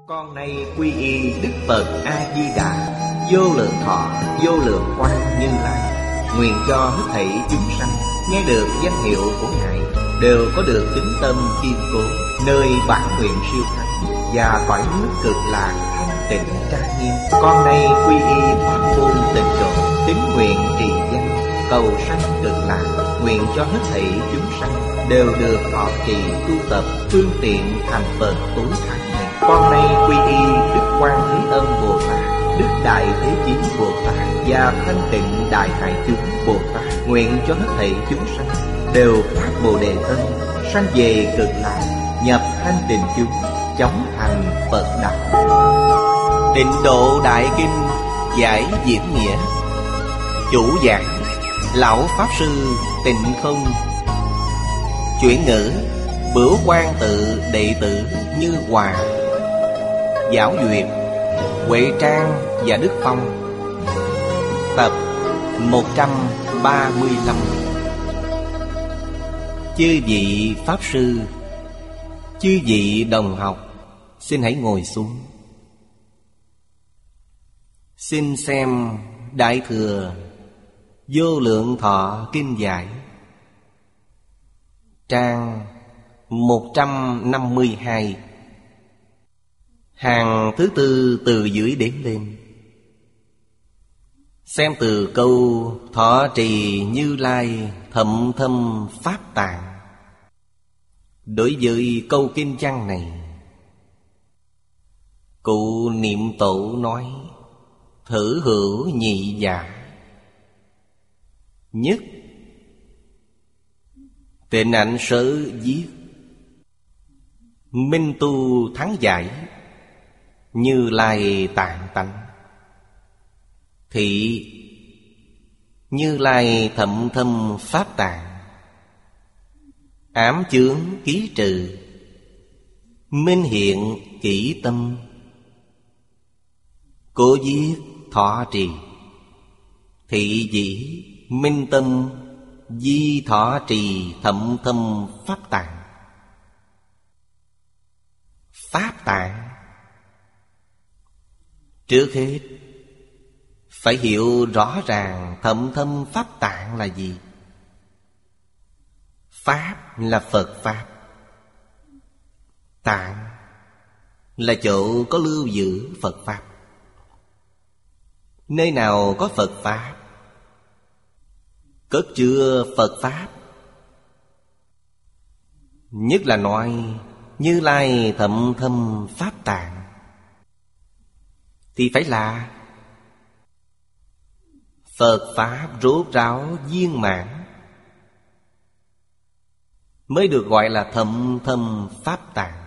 Con nay quy y Đức Phật A Di Đà, vô lượng thọ vô lượng quang Như Lai. Nguyện cho hết thảy chúng sanh nghe được danh hiệu của Ngài đều có được tín tâm kiên cố, nơi bản nguyện siêu thắng và cõi nước cực lạc thanh tịnh trang nghiêm. Con nay quy y pháp môn tịnh độ, tín nguyện trì danh cầu sanh cực lạc. Nguyện cho hết thảy chúng sanh đều được thọ trì tu tập phương tiện thành Phật tối thắng này. Con nay quy y Đức Quan Thế Âm Bồ Tát, Đức Đại Thế Chí Bồ Tát và Thanh Tịnh Đại Hải Chúng Bồ Tát. Nguyện cho hết thảy chúng sanh đều phát Bồ Đề Tâm, sanh về cực lạc, nhập thanh tịnh chúng, chóng thành Phật đạo. Tịnh Độ Đại Kinh giải diễn nghĩa. Chủ giảng Lão Pháp Sư Tịnh Không. Chuyển ngữ Bửu Quan Tự đệ tử Như Hòa. Giáo duyệt Huệ Trang và Đức Phong. Tập 135. Chư vị Pháp Sư, chư vị đồng học, xin hãy ngồi xuống. Xin xem Đại Thừa Vô Lượng Thọ Kinh Giải, trang 152, hàng thứ tư từ dưới đếm lên. Xem từ câu thọ trì Như Lai thậm thâm pháp tạng. Đối với câu kinh văn này, cụ Niệm Tổ nói: thử hữu nhị giả. Nhất, Tịnh Ảnh Sở viết: minh tu thắng giải, Như Lai tạng tánh. Thị, Như Lai thậm thâm pháp tạng. Ám chướng ký trừ, minh hiện kỹ tâm. Cố viết thọ trì. Thị dĩ minh tâm, di thọ trì thậm thâm pháp tạng. Pháp tạng, trước hết phải hiểu rõ ràng thậm thâm pháp tạng là gì. Pháp là Phật Pháp, tạng là chỗ có lưu giữ Phật Pháp. Nơi nào có Phật Pháp, cất chứa Phật Pháp. Nhất là nói Như Lai thậm thâm pháp tạng, thì phải là Phật Pháp rốt ráo viên mãn, mới được gọi là thậm thâm pháp tạng.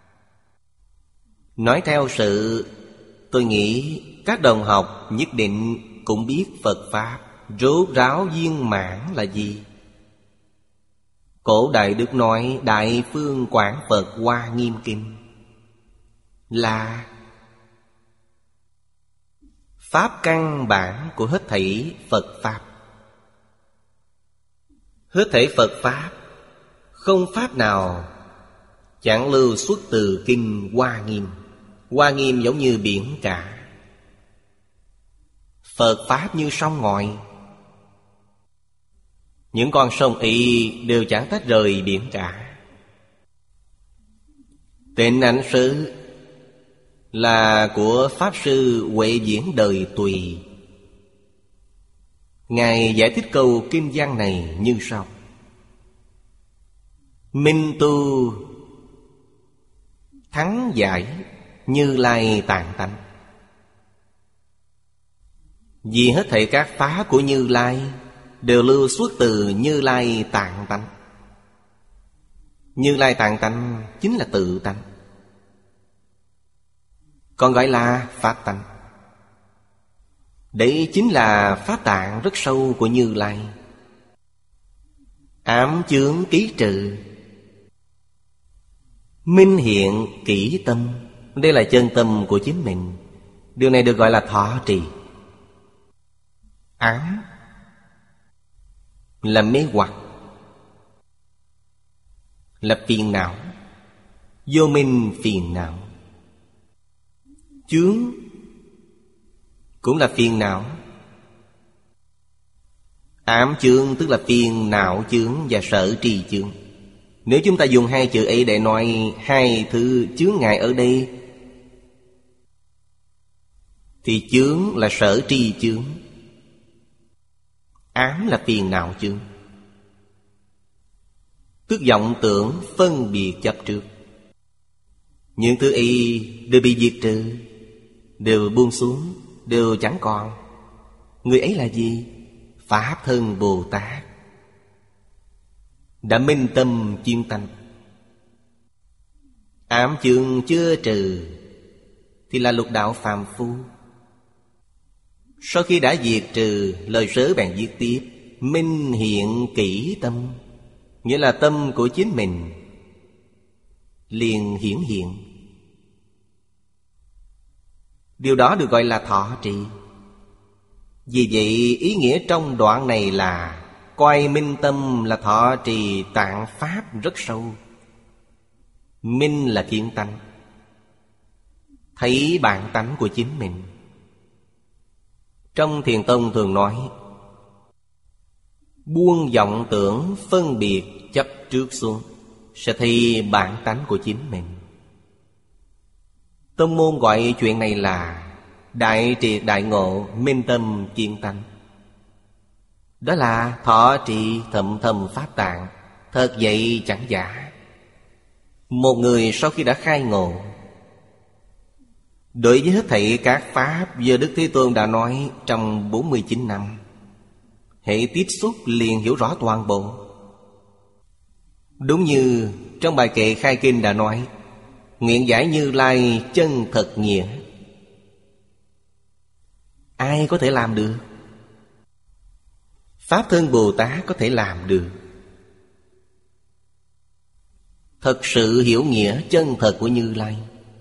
Nói theo sự, tôi nghĩ các đồng học nhất định cũng biết Phật Pháp rốt ráo viên mãn là gì. Cổ Đại Đức nói Đại Phương Quảng Phật Hoa Nghiêm Kinh là pháp căn bản của hết thảy Phật Pháp. Hết thảy Phật Pháp, không pháp nào chẳng lưu xuất từ kinh Hoa Nghiêm. Hoa Nghiêm giống như biển cả, Phật Pháp như sông ngòi. Những con sông ấy đều chẳng tách rời biển cả. Tịnh Ảnh Sử là của Pháp Sư Huệ Diễn Đời Tùy. Ngài giải thích câu kinh văn này như sau: minh tu thắng giải, Như Lai tạng tánh. Vì hết thảy các pháp của Như Lai đều lưu xuất từ Như Lai tạng tánh. Như Lai tạng tánh chính là tự tánh, còn gọi là pháp tánh. Đấy chính là pháp tạng rất sâu của Như Lai. Ám chướng ký trừ, minh hiện kỹ tâm. Đây là chân tâm của chính mình. Điều này được gọi là thọ trì. Ám là mê hoặc, là phiền não, vô minh phiền não. Chướng cũng là phiền não. Ám chướng tức là phiền não chướng và sở trì chướng. Nếu chúng ta dùng hai chữ ấy để nói hai thứ chướng ngại ở đây, thì chướng là sở trì chướng, ám là phiền não chướng. Tức vọng tưởng phân biệt chấp trước. Những thứ ấy đều bị diệt trừ, đều buông xuống, đều chẳng còn. Người ấy là gì? Pháp Thân Bồ Tát đã minh tâm chuyên tánh. Ám chướng chưa trừ thì là lục đạo phàm phu. Sau khi đã diệt trừ, lời sớ bèn viết tiếp: minh hiện kỹ tâm. Nghĩa là tâm của chính mình liền hiển hiện. Điều đó được gọi là thọ trì. Vì vậy ý nghĩa trong đoạn này là coi minh tâm là thọ trì tạng pháp rất sâu. Minh là kiến tánh, thấy bản tánh của chính mình. Trong Thiền Tông thường nói buông vọng tưởng phân biệt chấp trước xuống, sẽ thấy bản tánh của chính mình. Tông môn gọi chuyện này là đại triệt đại ngộ, minh tâm kiến tánh. Đó là thọ trì thậm thầm pháp tạng, thật vậy chẳng giả. Một người sau khi đã khai ngộ, đối với hết thảy các pháp do Đức Thế Tôn đã nói trong 49 năm, hễ tiếp xúc liền hiểu rõ toàn bộ. Đúng như trong bài kệ khai kinh đã nói: nguyện giải Như Lai chân thật nghĩa. Ai có thể làm được? Pháp Thân Bồ Tát có thể làm được. Thật sự hiểu nghĩa chân thật của Như Lai.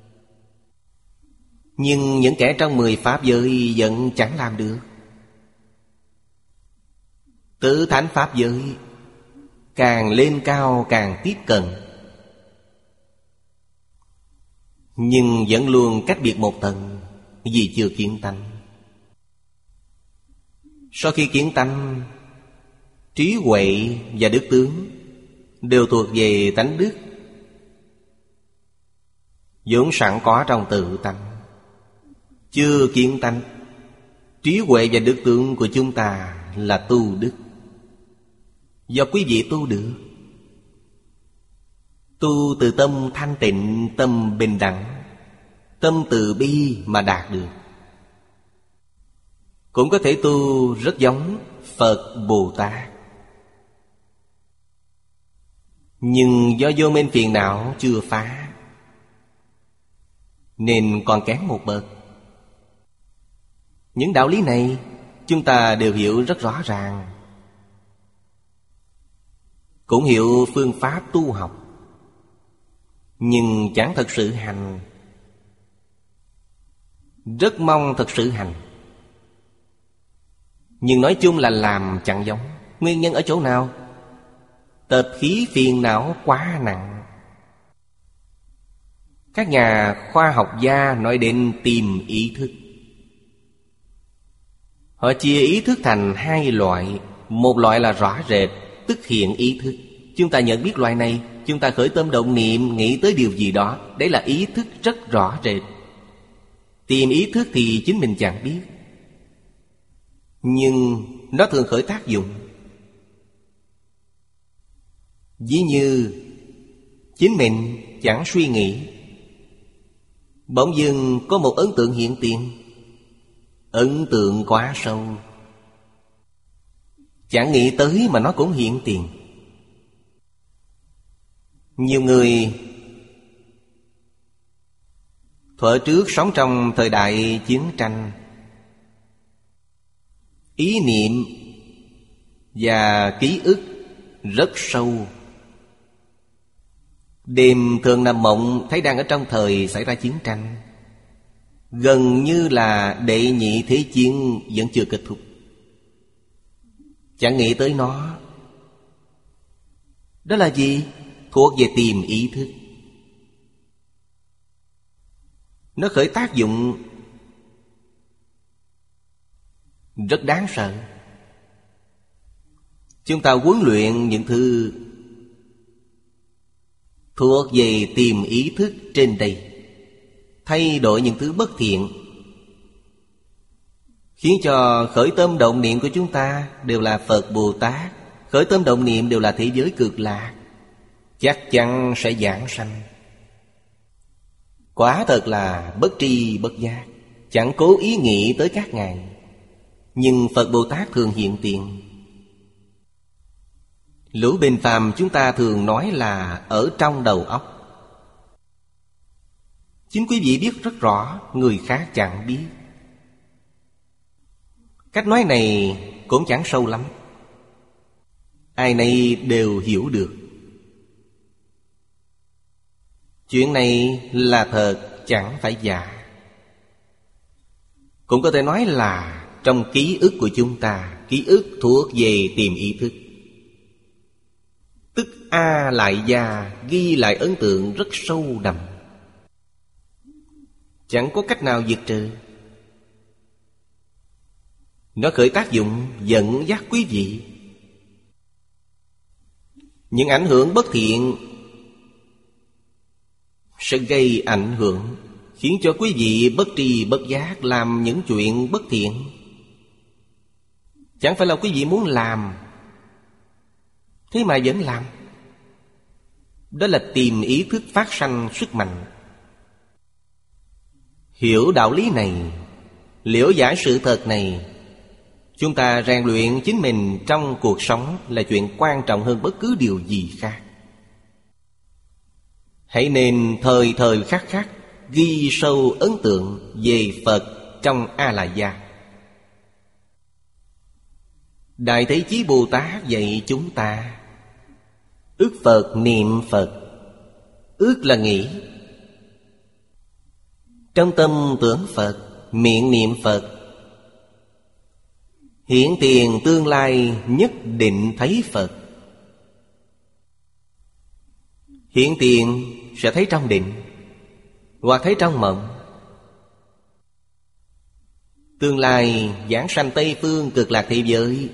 Nhưng những kẻ trong 10 pháp giới vẫn chẳng làm được. Tứ thánh pháp giới càng lên cao càng tiếp cận, nhưng vẫn luôn cách biệt một tầng, vì chưa kiến tánh. Sau khi kiến tánh, trí huệ và đức tướng đều thuộc về tánh đức vốn sẵn có trong tự tánh. Chưa kiến tánh, trí huệ và đức tướng của chúng ta là tu đức, do quý vị tu được. Tu từ tâm thanh tịnh, tâm bình đẳng, tâm từ bi mà đạt được. Cũng có thể tu rất giống Phật Bồ Tát, nhưng do vô minh phiền não chưa phá nên còn kém một bậc. Những đạo lý này chúng ta đều hiểu rất rõ ràng, cũng hiểu phương pháp tu học, nhưng chẳng thật sự hành. Rất mong thật sự hành, nhưng nói chung là làm chẳng giống. Nguyên nhân ở chỗ nào? Tập khí phiền não quá nặng. Các nhà khoa học gia nói đến tìm ý thức. Họ chia ý thức thành hai loại. Một loại là rõ rệt, tức hiện ý thức. Chúng ta nhận biết loại này, chúng ta khởi tâm động niệm nghĩ tới điều gì đó, đấy là ý thức rất rõ rệt. Tìm ý thức thì chính mình chẳng biết, nhưng nó thường khởi tác dụng. Ví như chính mình chẳng suy nghĩ, bỗng dưng có một ấn tượng hiện tiền. Ấn tượng quá sâu, chẳng nghĩ tới mà nó cũng hiện tiền. Nhiều người thuở trước sống trong thời đại chiến tranh, ý niệm và ký ức rất sâu. Đêm thường nằm mộng thấy đang ở trong thời xảy ra chiến tranh, gần như là đệ nhị thế chiến vẫn chưa kết thúc. Chẳng nghĩ tới nó. Đó là gì? Thuộc về tìm ý thức. Nó khởi tác dụng rất đáng sợ. Chúng ta huấn luyện những thứ thuộc về tiềm ý thức trên đây, thay đổi những thứ bất thiện, khiến cho khởi tâm động niệm của chúng ta đều là Phật Bồ Tát, khởi tâm động niệm đều là thế giới cực lạc, chắc chắn sẽ giảng sanh. Quả thật là bất tri bất giác, chẳng cố ý nghĩ tới các ngài. Nhưng Phật Bồ Tát thường hiện tiền. Lũ bình phàm chúng ta thường nói là ở trong đầu óc. Chính quý vị biết rất rõ, người khác chẳng biết. Cách nói này cũng chẳng sâu lắm, ai nấy đều hiểu được. Chuyện này là thật, chẳng phải giả. Cũng có thể nói là trong ký ức của chúng ta, ký ức thuộc về tiềm ý thức. Tức A Lại Gia ghi lại ấn tượng rất sâu đậm, chẳng có cách nào diệt trừ. Nó khởi tác dụng dẫn dắt quý vị. Những ảnh hưởng bất thiện sẽ gây ảnh hưởng, khiến cho quý vị bất tri bất giác làm những chuyện bất thiện. Chẳng phải là quý vị muốn làm, thế mà vẫn làm. Đó là tiềm ý thức phát sanh sức mạnh. Hiểu đạo lý này, liễu giải sự thật này, chúng ta rèn luyện chính mình trong cuộc sống là chuyện quan trọng hơn bất cứ điều gì khác. Hãy nên thời thời khắc khắc ghi sâu ấn tượng về Phật trong A La Gia. Đại Thế Chí Bồ Tát dạy chúng ta: ước Phật niệm Phật. Ước là nghĩ, trong tâm tưởng Phật, miệng niệm Phật. Hiện tiền tương lai nhất định thấy Phật. Hiện tiền sẽ thấy trong định, hoặc thấy trong mộng. Tương lai giảng sanh Tây Phương Cực Lạc thế giới,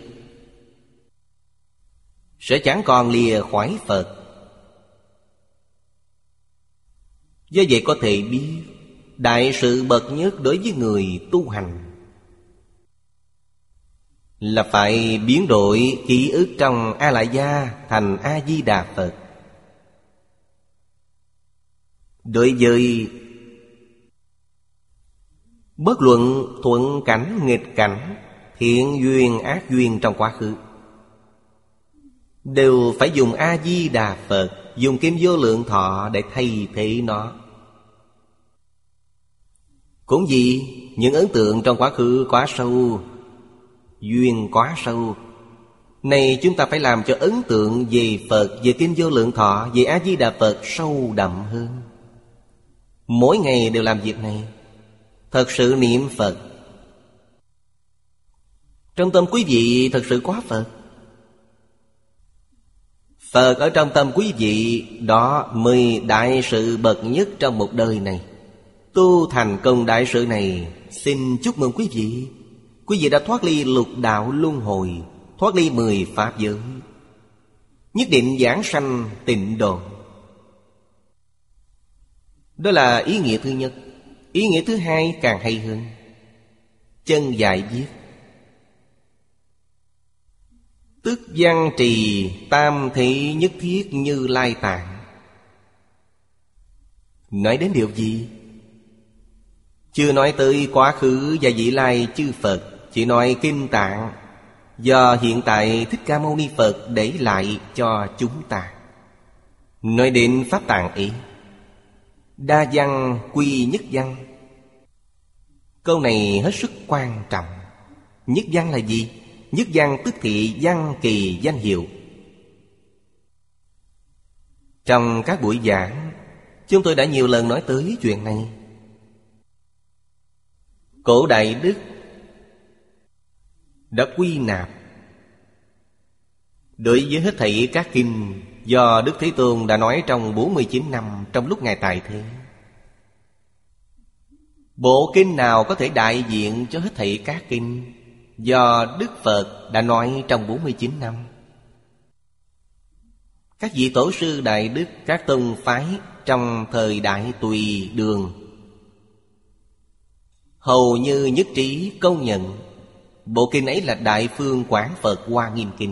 sẽ chẳng còn lìa khỏi Phật. Do vậy có thể biết đại sự bậc nhất đối với người tu hành là phải biến đổi ký ức trong A Lại Gia thành A Di Đà Phật. Đối với bất luận thuận cảnh nghịch cảnh, thiện duyên ác duyên trong quá khứ, đều phải dùng A Di Đà Phật, dùng Kim Vô Lượng Thọ để thay thế nó. Cũng vì những ấn tượng trong quá khứ quá sâu, duyên quá sâu, này chúng ta phải làm cho ấn tượng về Phật, về Kim Vô Lượng Thọ, về A Di Đà Phật sâu đậm hơn. Mỗi ngày đều làm việc này, thật sự niệm Phật. Trong tâm quý vị thật sự có Phật. Phật ở trong tâm quý vị, đó mới đại sự bậc nhất trong một đời này. Tu thành công đại sự này, xin chúc mừng quý vị. Quý vị đã thoát ly lục đạo luân hồi, thoát ly 10 pháp giới, nhất định giảng sanh tịnh độ. Đó là ý nghĩa thứ nhất. Ý nghĩa thứ hai càng hay hơn. Chân giải viết: tức văn trì tam thị nhất thiết Như Lai Tạng. Nói đến điều gì? Chưa nói tới quá khứ và vị lai chư Phật, chỉ nói kinh tạng do hiện tại Thích Ca Mâu Ni Phật để lại cho chúng ta. Nói đến pháp tạng ấy, đa văn quy nhất văn. Câu này hết sức quan trọng. Nhất văn là gì? Nhất văn tức thị văn kỳ danh hiệu. Trong các buổi giảng, chúng tôi đã nhiều lần nói tới chuyện này. Cổ Đại Đức đã quy nạp đối với hết thảy các kinh do Đức Thế Tôn đã nói trong 49 năm trong lúc Ngài tại thế. Bộ kinh nào có thể đại diện cho hết thảy các kinh do Đức Phật đã nói trong 49 năm? Các vị tổ sư đại đức, các tông phái trong thời đại Tùy Đường hầu như nhất trí công nhận bộ kinh ấy là Đại Phương Quảng Phật Hoa Nghiêm Kinh.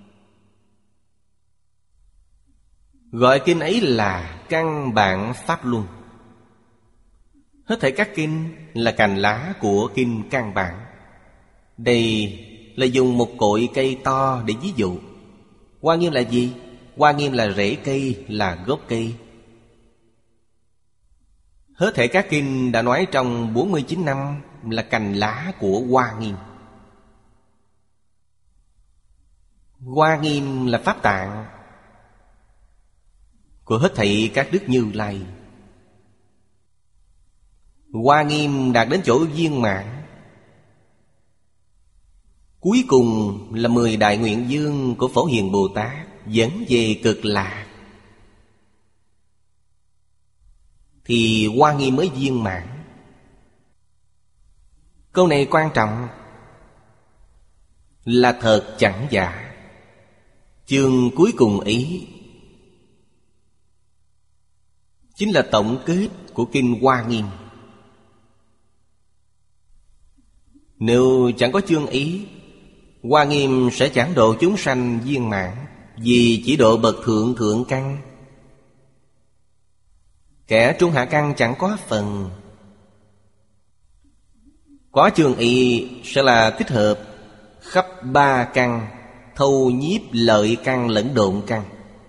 Gọi kinh ấy là căn bản Pháp Luân. Hết thảy các kinh là cành lá của kinh căn bản. Đây là dùng một cội cây to để ví dụ. Hoa Nghiêm là gì? Hoa Nghiêm là rễ cây, là gốc cây. Hết thảy các kinh đã nói trong 49 năm là cành lá của Hoa Nghiêm. Hoa Nghiêm là pháp tạng của hết thảy các đức Như Lai. Hoa Nghiêm đạt đến chỗ viên mãn. Cuối cùng là 10 đại nguyện dương của Phổ Hiền Bồ Tát dẫn về Cực Lạc, thì Hoa Nghiêm mới viên mãn. Câu này quan trọng, là thật chẳng giả. Chương cuối cùng ý chính là tổng kết của kinh Hoa Nghiêm. Nếu chẳng có chương ý, Hoa Nghiêm sẽ chẳng độ chúng sanh viên mãn, vì chỉ độ bậc thượng thượng căn. Kẻ trung hạ căn chẳng có phần. Có chương ý sẽ là tích hợp khắp 3 căn, thâu nhiếp lợi căn lẫn độn căn.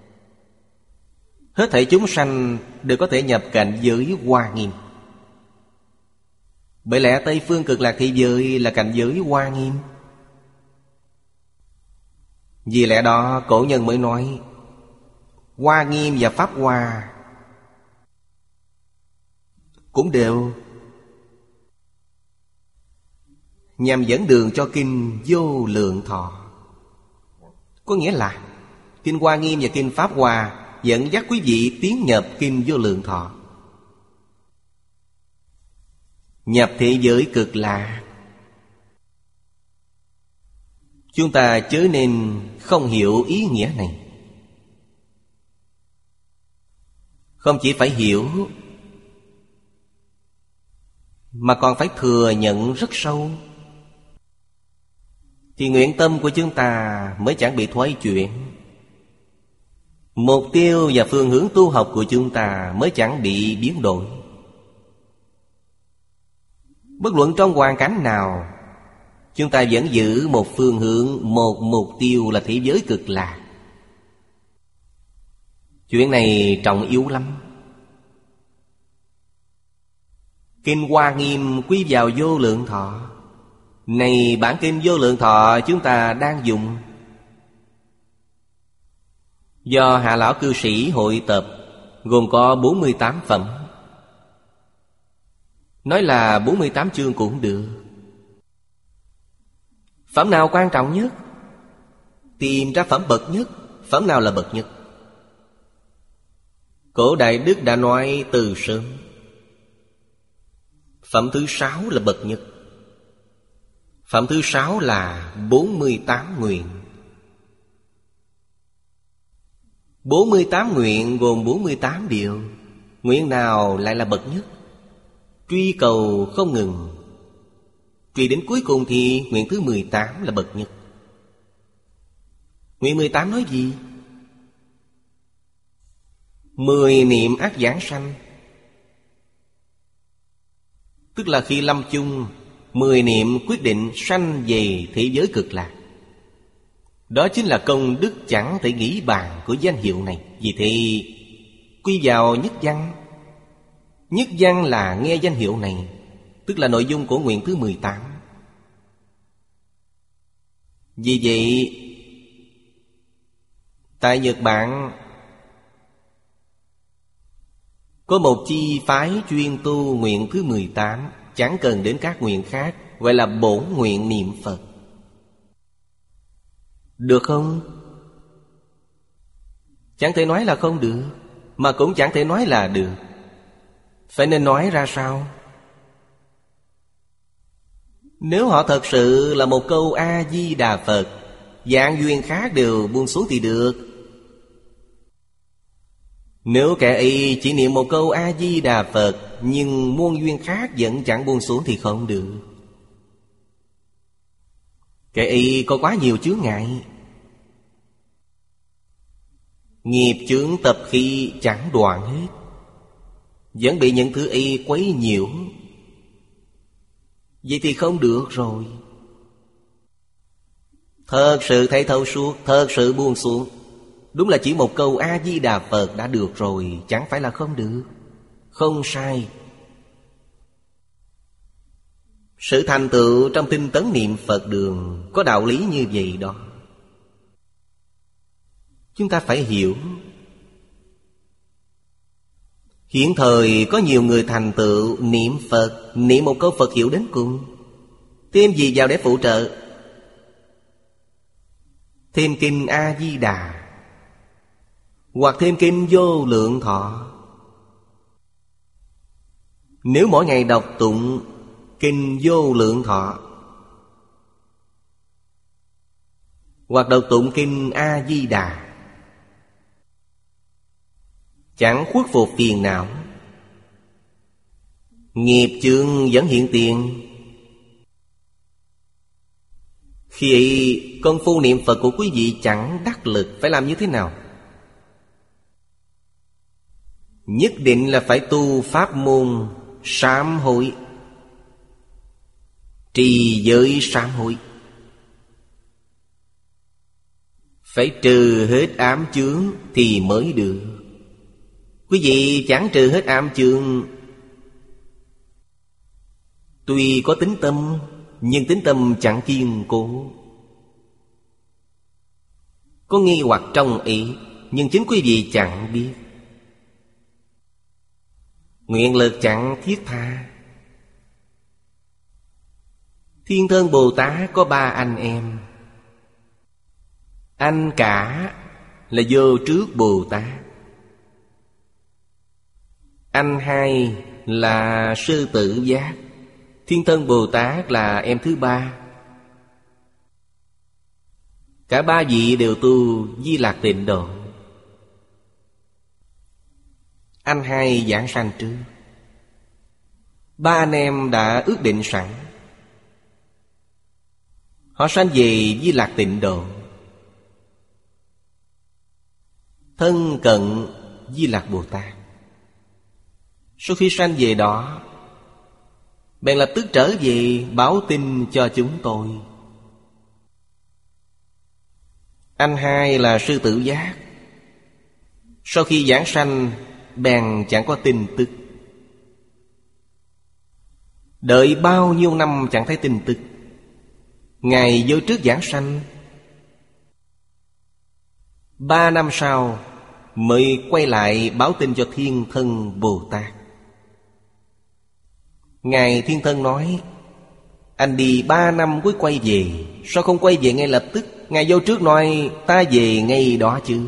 Hết thảy chúng sanh đều có thể nhập cảnh giới Hoa Nghiêm. Bởi lẽ Tây Phương Cực Lạc Thế Giới là cảnh giới Hoa Nghiêm. Vì lẽ đó cổ nhân mới nói Hoa Nghiêm và Pháp Hoa cũng đều nhằm dẫn đường cho kinh Vô Lượng Thọ. Có nghĩa là kinh Hoa Nghiêm và kinh Pháp Hoa dẫn dắt quý vị tiến nhập kinh Vô Lượng Thọ, nhập thế giới Cực Lạc. Chúng ta chớ nên không hiểu ý nghĩa này. Không chỉ phải hiểu, mà còn phải thừa nhận rất sâu, thì nguyện tâm của chúng ta mới chẳng bị thoái chuyển. Mục tiêu và phương hướng tu học của chúng ta mới chẳng bị biến đổi. Bất luận trong hoàn cảnh nào, chúng ta vẫn giữ một phương hướng, một mục tiêu là thế giới Cực Lạc. Chuyện này trọng yếu lắm. Kinh Hoa Nghiêm quy vào Vô Lượng Thọ. Này bản kinh Vô Lượng Thọ chúng ta đang dùng, do Hạ Lão Cư Sĩ hội tập, gồm có 48 phẩm. Nói là 48 chương cũng được. Phẩm nào quan trọng nhất? Tìm ra phẩm bậc nhất. Phẩm nào là bậc nhất? Cổ Đại Đức đã nói từ sớm, phẩm thứ 6 là bậc nhất. Phẩm thứ 6 là 48 nguyện. 48 nguyện gồm 48 điều. Nguyện nào lại là bậc nhất? Truy cầu không ngừng, truy đến cuối cùng thì nguyện thứ 18 là bậc nhất. Nguyện 18 nói gì? 10 niệm ác giảng sanh. Tức là khi lâm chung, 10 niệm quyết định sanh về thế giới Cực Lạc. Đó chính là công đức chẳng thể nghĩ bàn của danh hiệu này. Vì thế quy vào nhất văn. Nhất văn là nghe danh hiệu này, tức là nội dung của nguyện thứ 18. Vì vậy tại Nhật Bản có một chi phái chuyên tu nguyện thứ 18, chẳng cần đến các nguyện khác, gọi là bổn nguyện niệm Phật. Được không? Chẳng thể nói là không được, mà cũng chẳng thể nói là được. Phải nên nói ra sao? Nếu họ thật sự là một câu A-di-đà Phật, dạng duyên khác đều buông xuống thì được. Nếu kẻ y chỉ niệm một câu A-di-đà Phật, nhưng muôn duyên khác vẫn chẳng buông xuống thì không được. Kẻ y có quá nhiều chướng ngại, nghiệp chướng tập khí chẳng đoạn hết, vẫn bị những thứ y quấy nhiễu. Vậy thì không được rồi. Thật sự thấy thấu suốt, thật sự buông xuống, đúng là chỉ một câu A-di-đà Phật đã được rồi, chẳng phải là không được. Không sai. Sự thành tựu trong tinh tấn niệm Phật đường có đạo lý như vậy đó. Chúng ta phải hiểu. Hiện thời có nhiều người thành tựu niệm Phật, niệm một câu Phật hiệu đến cùng, thêm gì vào để phụ trợ? Thêm kinh A-di-đà, hoặc thêm kinh Vô Lượng Thọ. Nếu mỗi ngày đọc tụng kinh Vô Lượng Thọ, hoặc đọc tụng kinh A-di-đà, chẳng khuất phục phiền não, nghiệp chướng vẫn hiện tiền. Khi ấy, công phu niệm Phật của quý vị chẳng đắc lực, phải làm như thế nào? Nhất định là phải tu pháp môn sám hối, trì giới sám hối. Phải trừ hết ám chướng thì mới được. Quý vị chẳng trừ hết ám chướng, tuy có tín tâm, nhưng tín tâm chẳng kiên cố. Có nghi hoặc trong ý, nhưng chính quý vị chẳng biết. Nguyện lực chẳng thiết tha. Thiên Thân Bồ Tát có 3 anh em. Anh cả là Vô Trước Bồ Tát, anh hai là Sư Tử Giác, Thiên Thân Bồ Tát là em thứ 3. Cả 3 vị đều tu Di Lạc Tịnh Độ. Anh hai giảng sanh trước, 3 anh em đã ước định sẵn, họ sanh về Di Lạc Tịnh Độ, thân cận Di Lạc Bồ Tát. Sau khi sanh về đó, bèn lập tức trở về báo tin cho chúng tôi. Anh hai là Sư Tử Giác, sau khi giảng sanh bèn chẳng có tin tức. Đợi bao nhiêu năm chẳng thấy tin tức. Ngày Vô Trước giảng sanh, 3 năm sau mới quay lại báo tin cho Thiên Thân Bồ Tát. Ngài Thiên Thân nói: anh đi 3 năm mới quay về, sao không quay về ngay lập tức? Ngài Vô Trước nói: ta về ngay đó chứ.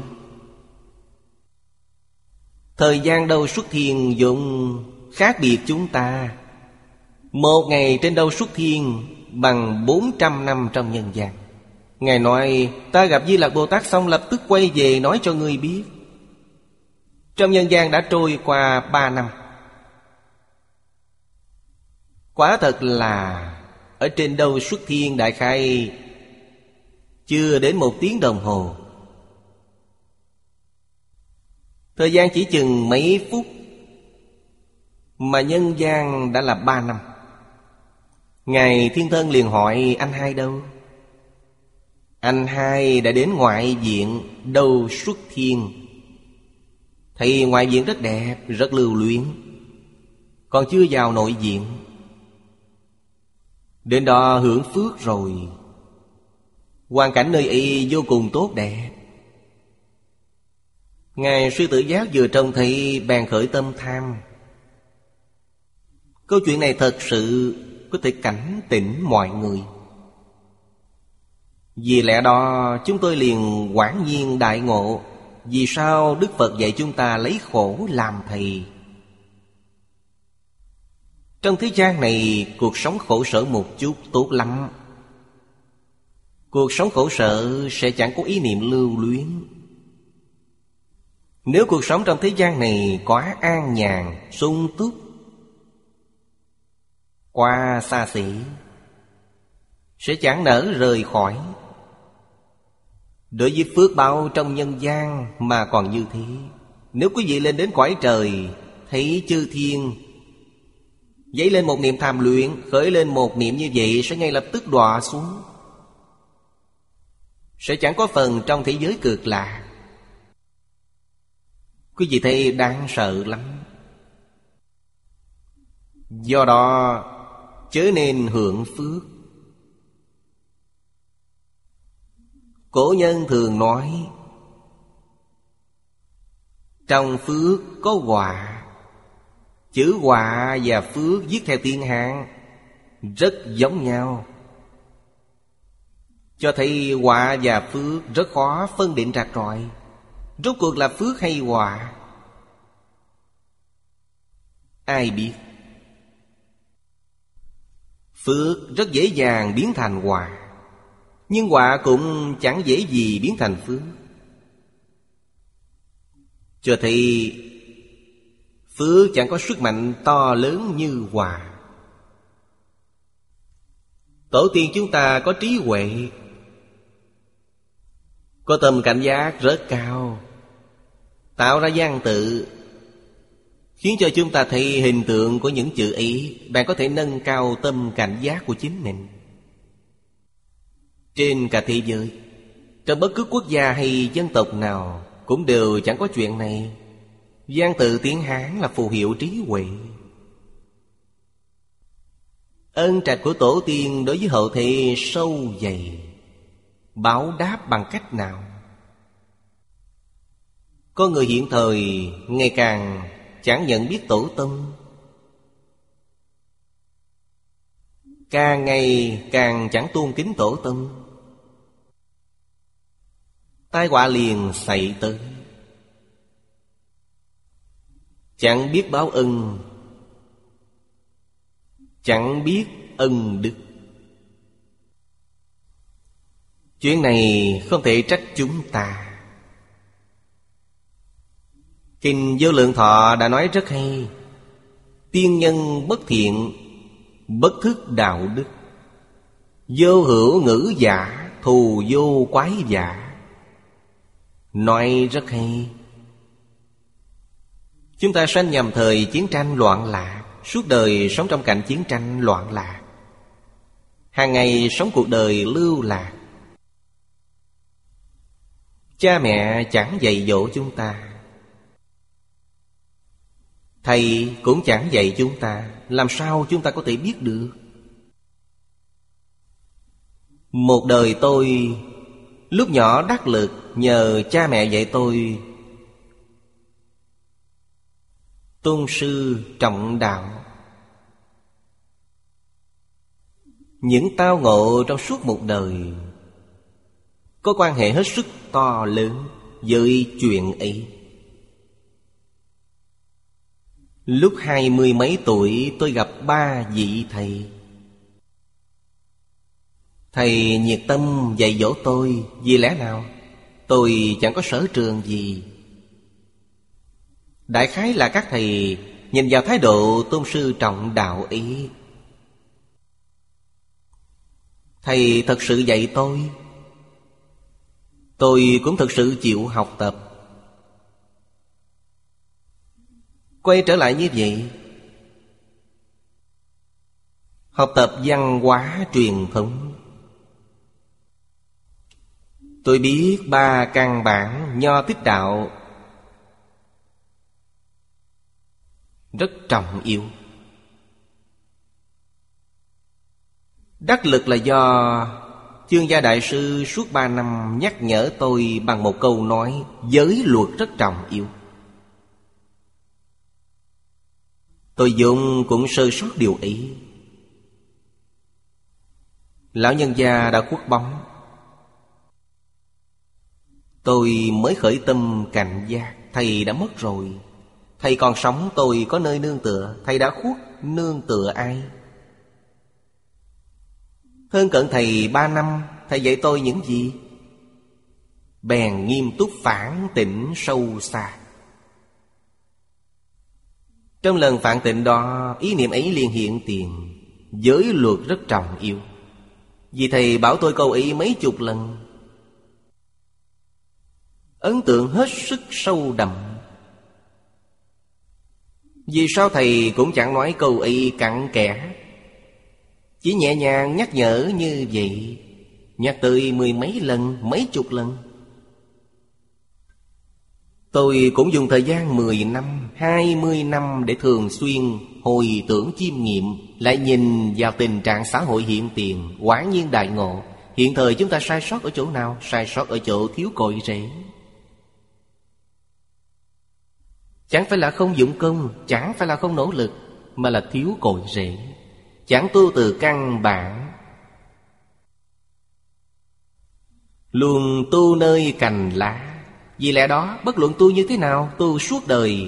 Thời gian đâu xuất thiên dụng khác biệt chúng ta. 1 ngày trên đâu xuất thiên bằng 400 năm trong nhân gian. Ngài nói: ta gặp Di Lạc Bồ Tát xong lập tức quay về nói cho ngươi biết. Trong nhân gian đã trôi qua 3 năm. Quả thật là ở trên đâu xuất thiên đại khái chưa đến 1 tiếng đồng hồ. Thời gian chỉ chừng mấy phút, mà nhân gian đã là 3 năm. Ngài Thiên Thân liền hỏi: anh hai đâu? Anh hai đã đến ngoại viện đâu xuất thiên. Thì ngoại viện rất đẹp, rất lưu luyến, còn chưa vào nội viện. Đến đó hưởng phước rồi. Hoàn cảnh nơi ấy vô cùng tốt đẹp. Ngài Sư Tử Giác vừa trông thấy bèn khởi tâm tham. Câu chuyện này thật sự có thể cảnh tỉnh mọi người. Vì lẽ đó chúng tôi liền hoảng nhiên đại ngộ. Vì sao Đức Phật dạy chúng ta lấy khổ làm thầy? Trong thế gian này cuộc sống khổ sở một chút tốt lắm. Cuộc sống khổ sở sẽ chẳng có ý niệm lưu luyến. Nếu cuộc sống trong thế gian này quá an nhàn, sung túc, quá xa xỉ, sẽ chẳng nỡ rời khỏi. Đối với phước báo trong nhân gian mà còn như thế, nếu quý vị lên đến cõi trời, thấy chư thiên dấy lên một niệm tham luyện, khởi lên một niệm như vậy sẽ ngay lập tức đọa xuống, sẽ chẳng có phần trong thế giới cực lạc. Quý vị thấy đáng sợ lắm. Do đó chớ nên hưởng phước. Cổ nhân thường nói trong phước có họa. Chữ họa và phước viết theo tiếng Hán rất giống nhau, cho thấy họa và phước rất khó phân định rạch ròi. Rốt cuộc là phước hay họa? Ai biết? Phước rất dễ dàng biến thành họa, nhưng họa cũng chẳng dễ gì biến thành phước, cho thấy phước chẳng có sức mạnh to lớn như họa. Tổ tiên chúng ta có trí huệ, có tầm cảnh giác rất cao, tạo ra văn tự, khiến cho chúng ta thấy hình tượng của những chữ ý. Bạn có thể nâng cao tâm cảnh giác của chính mình. Trên cả thế giới, trong bất cứ quốc gia hay dân tộc nào cũng đều chẳng có chuyện này. Văn tự tiếng Hán là phù hiệu trí huệ. Ân trạch của tổ tiên đối với hậu thế sâu dày. Báo đáp bằng cách nào? Có người hiện thời ngày càng chẳng nhận biết tổ tông, càng ngày càng chẳng tôn kính tổ tông. tai họa liền xảy tới. Chẳng biết báo ân, chẳng biết ân đức. Chuyện này không thể trách chúng ta. Kinh Vô Lượng Thọ đã nói rất hay: tiên nhân bất thiện, bất thức đạo đức, vô hữu ngữ giả, thù vô quái giả. Nói rất hay. Chúng ta sanh nhằm thời chiến tranh loạn lạc, suốt đời sống trong cảnh chiến tranh loạn lạc, hàng ngày sống cuộc đời lưu lạc. Cha mẹ chẳng dạy dỗ chúng ta, thầy cũng chẳng dạy chúng ta, làm sao chúng ta có thể biết được? Một đời tôi lúc nhỏ đắc lực nhờ cha mẹ dạy tôi tôn sư trọng đạo. Những tao ngộ trong suốt một đời có quan hệ hết sức to lớn với chuyện ấy. Lúc 20 mấy tuổi tôi gặp 3 vị thầy. Thầy nhiệt tâm dạy dỗ tôi. Vì lẽ nào? Tôi chẳng có sở trường gì. Đại khái là các thầy nhìn vào thái độ tôn sư trọng đạo ý. Thầy thật sự dạy tôi cũng thật sự chịu học tập. Quay trở lại như vậy, học tập văn hóa truyền thống. Tôi biết 3 căn bản Nho Tích Đạo rất trọng yếu. Đắc lực là do Chương Gia Đại Sư suốt 3 năm nhắc nhở tôi bằng một câu nói: giới luật rất trọng yếu. Tôi vốn cũng sơ sót điều ấy. Lão nhân gia đã khuất bóng, tôi mới khởi tâm cảnh giác. Thầy đã mất rồi, Thầy còn sống tôi có nơi nương tựa. Thầy đã khuất nương tựa ai? Hơn cận thầy 3 năm, thầy dạy tôi những gì? Bèn nghiêm túc phản tỉnh sâu xa. Trong lần phản tỉnh đó, ý niệm ấy liền hiện tiền. Giới luật rất trọng yếu. Vì thầy bảo tôi câu ấy mấy chục lần, ấn tượng hết sức sâu đậm. Vì sao thầy cũng chẳng nói câu ấy cặn kẽ, chỉ nhẹ nhàng nhắc nhở như vậy, nhắc tới 10 mấy lần, mấy chục lần. Tôi cũng dùng thời gian 10 năm, 20 năm để thường xuyên hồi tưởng chiêm nghiệm, lại nhìn vào tình trạng xã hội hiện tiền, quả nhiên đại ngộ. Hiện thời chúng ta sai sót ở chỗ nào? Sai sót ở chỗ thiếu cội rễ. Chẳng phải là không dụng công, chẳng phải là không nỗ lực, mà là thiếu cội rễ. Chẳng tu từ căn bản, luôn tu nơi cành lá. Vì lẽ đó bất luận tu như thế nào, tu suốt đời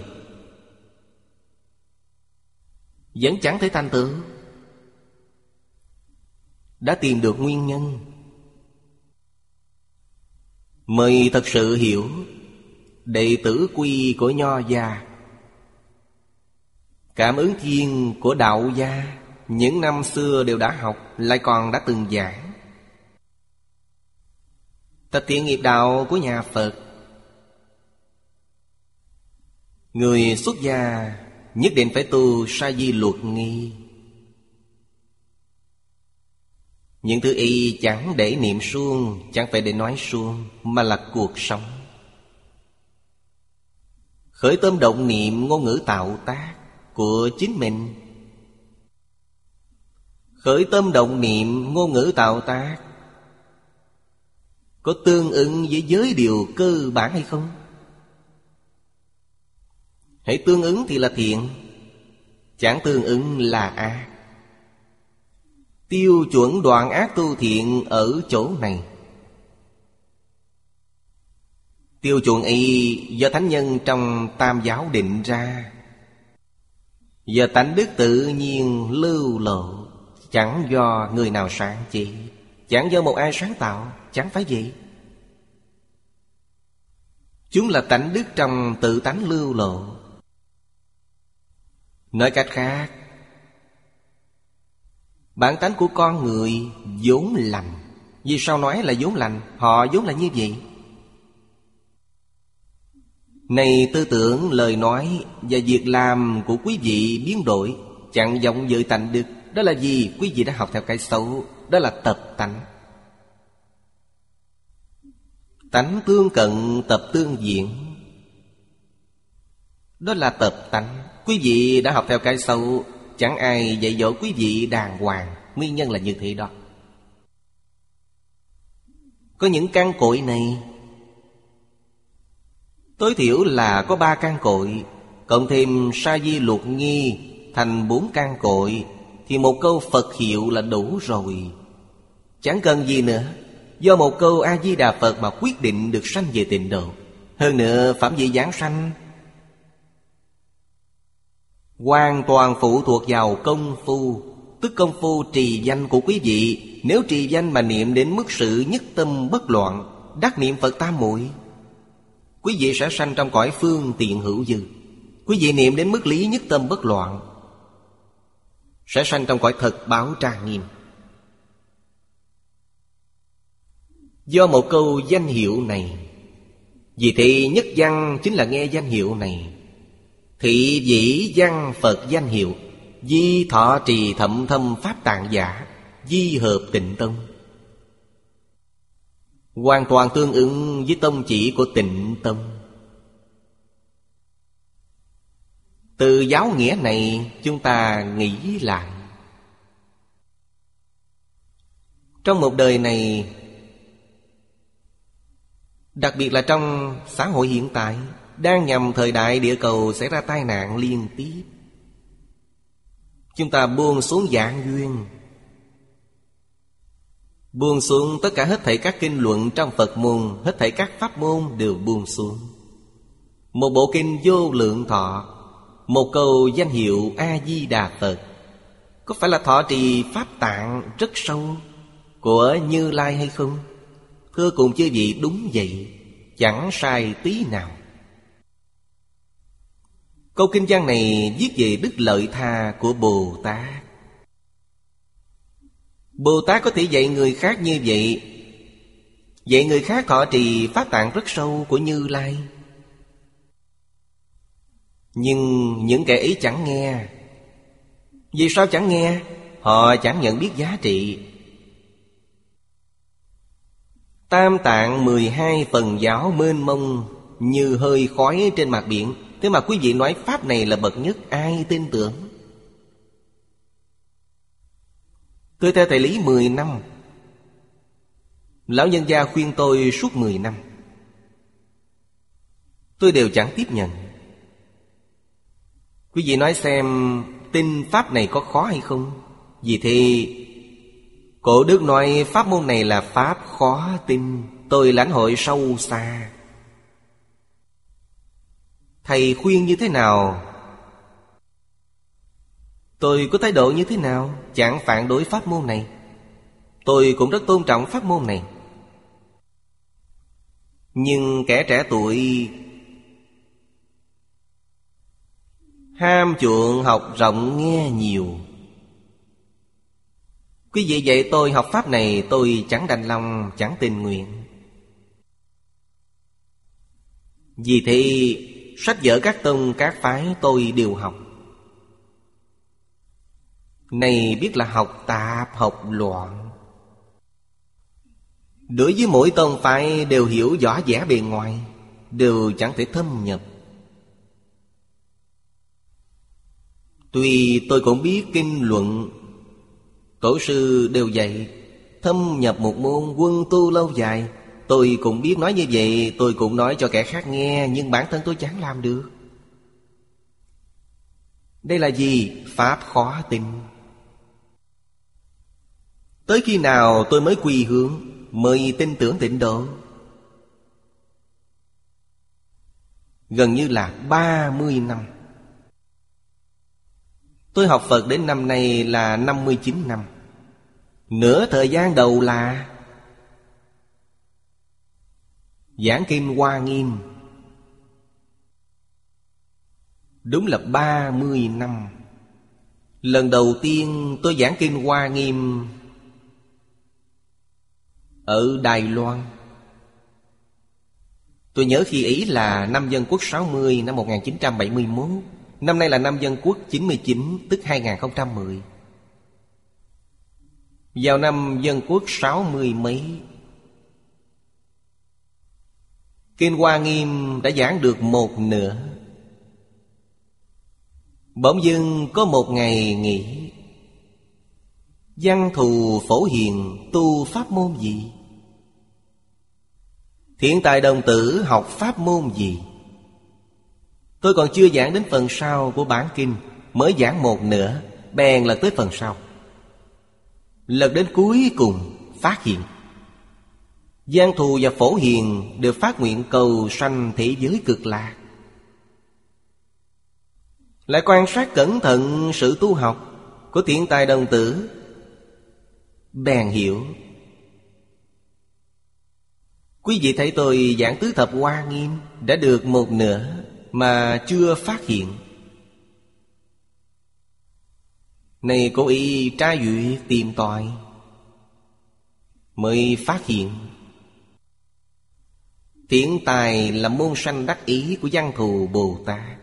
vẫn chẳng thể thành tựu. Đã tìm được nguyên nhân mới thật sự hiểu đệ tử quy của Nho gia, cảm ứng thiên của Đạo gia. Những năm xưa đều đã học, lại còn đã từng giảng. Tập thiện nghiệp đạo của nhà Phật, người xuất gia nhất định phải tu sa di luật nghi. Những thứ y chẳng để niệm suông, chẳng phải để nói suông, mà là cuộc sống. Khởi tâm động niệm ngôn ngữ tạo tác của chính mình. Khởi tâm động niệm ngôn ngữ tạo tác có tương ứng với giới điều cơ bản hay không? Hãy tương ứng thì là thiện, chẳng tương ứng là ác. Tiêu chuẩn đoạn ác tu thiện ở chỗ này. Tiêu chuẩn ấy do thánh nhân trong Tam giáo định ra, do tánh đức tự nhiên lưu lộ, chẳng do người nào sáng chế, chẳng do một ai sáng tạo, chẳng phải vậy. Chúng là tánh đức trong tự tánh lưu lộ. Nói cách khác, bản tánh của con người vốn lành. Vì sao nói là vốn lành? Họ vốn là như vậy. Này tư tưởng, lời nói và việc làm của quý vị biến đổi, chẳng giống với tánh đức. Đó là gì? Quý vị đã học theo cái xấu. Đó là tập tánh. Tánh tương cận, tập tương diện. Đó là tập tánh. Quý vị đã học theo cái xấu, chẳng ai dạy dỗ quý vị đàng hoàng. Nguyên nhân là như thế đó. Có những căn cội này, tối thiểu là có 3 căn cội, cộng thêm sa di luật nghi thành 4 căn cội, thì một câu Phật hiệu là đủ rồi. Chẳng cần gì nữa. Do một câu A-di-đà Phật mà quyết định được sanh về tịnh độ. Hơn nữa phẩm vị giảng sanh hoàn toàn phụ thuộc vào công phu, tức công phu trì danh của quý vị. Nếu trì danh mà niệm đến mức sự nhất tâm bất loạn, đắc niệm Phật tam muội, quý vị sẽ sanh trong cõi phương tiện hữu dư. Quý vị niệm đến mức lý nhất tâm bất loạn, sẽ sanh trong cõi thật báo trang nghiêm. Do một câu danh hiệu này, vì thế nhất văn chính là nghe danh hiệu này. Thị dĩ văn Phật danh hiệu, di thọ trì thậm thâm pháp tạng giả, di hợp tịnh tông. Hoàn toàn tương ứng với tông chỉ của Tịnh Tông. Từ giáo nghĩa này chúng ta nghĩ lại, trong một đời này, đặc biệt là trong xã hội hiện tại, đang nhằm thời đại địa cầu xảy ra tai nạn liên tiếp. Chúng ta buông xuống Giảng Duyên, buông xuống tất cả hết thảy các kinh luận trong Phật môn, hết thảy các pháp môn đều buông xuống. Một bộ kinh Vô Lượng Thọ một câu danh hiệu A-di-đà Phật có phải là thọ trì pháp tạng rất sâu của Như Lai hay không? Thưa cùng chư vị, đúng vậy, chẳng sai tí nào. Câu kinh văn này viết về đức lợi tha của Bồ Tát. Bồ Tát có thể dạy người khác như vậy, dạy người khác thọ trì pháp tạng rất sâu của Như Lai. Nhưng những kẻ ấy chẳng nghe. Vì sao chẳng nghe? Họ chẳng nhận biết giá trị. Tam tạng 12 phần giáo mênh mông như hơi khói trên mặt biển. Thế mà quý vị nói pháp này là bậc nhất, ai tin tưởng? Tôi theo thầy Lý 10 năm. Lão nhân gia khuyên tôi suốt 10 năm. Tôi đều chẳng tiếp nhận. Quý vị nói xem tin pháp này có khó hay không? Vì thế Cổ Đức nói pháp môn này là pháp khó tin. Tôi lãnh hội sâu xa. Thầy khuyên như thế nào, tôi có thái độ như thế nào, chẳng phản đối pháp môn này. Tôi cũng rất tôn trọng pháp môn này. Nhưng kẻ trẻ tuổi ham chuộng học rộng nghe nhiều. Quý vị dạy tôi học pháp này, tôi chẳng đành lòng, chẳng tình nguyện. Vì thế sách vở các tông các phái tôi đều học. Này biết là học tạp, học loạn. Đối với mỗi tông phái đều hiểu rõ vẻ bề ngoài, đều chẳng thể thâm nhập. Tuy tôi cũng biết kinh luận, tổ sư đều dạy thâm nhập một môn quân tu lâu dài. Tôi cũng biết nói như vậy, tôi cũng nói cho kẻ khác nghe, nhưng bản thân tôi chẳng làm được. Đây là gì? Pháp khó tin. Tới khi nào tôi mới quy hướng, mới tin tưởng tịnh độ? Gần như là 30 năm. Tôi học Phật đến năm nay là 59 năm. Nửa thời gian đầu là giảng kinh Hoa Nghiêm. Đúng là 30 năm. Lần đầu tiên tôi giảng kinh Hoa Nghiêm ở Đài Loan. Tôi nhớ khi ấy là năm Dân Quốc 60, năm 1971. Năm nay là năm Dân Quốc 99, tức 2010. Vào năm Dân Quốc 60 mấy, kinh Hoa Nghiêm đã giảng được một nửa. Bỗng dưng có một ngày nghỉ. Văn Thù Phổ Hiền tu pháp môn gì? Thiện Tài Đồng Tử học pháp môn gì? Tôi còn chưa giảng đến phần sau của bản kinh, mới giảng một nửa, bèn lật tới phần sau. Lật đến cuối cùng phát hiện Văn Thù và Phổ Hiền đều phát nguyện cầu sanh thế giới cực lạc. Lại quan sát cẩn thận sự tu học của Thiện Tài Đồng Tử, bèn hiểu. Quý vị thấy tôi giảng tứ thập Hoa Nghiêm đã được một nửa mà chưa phát hiện. Này cố ý tra duyệt tìm tòi mới phát hiện. Thiện Tài là môn sanh đắc ý của Văn Thù Bồ Tát.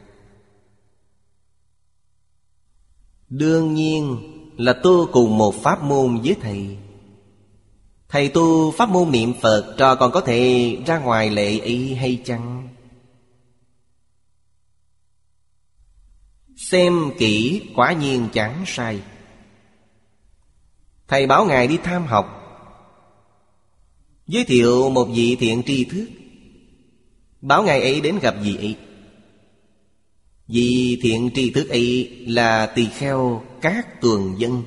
Đương nhiên là tu cùng một pháp môn với thầy. Thầy tu pháp môn niệm Phật, trò còn có thể ra ngoài lệ ý hay chăng? Xem kỹ quả nhiên chẳng sai. Thầy bảo ngài đi tham học, giới thiệu một vị thiện tri thức, bảo ngài ấy đến gặp vị ấy. Vị thiện tri thức ấy là tỳ kheo Các Tường Dân.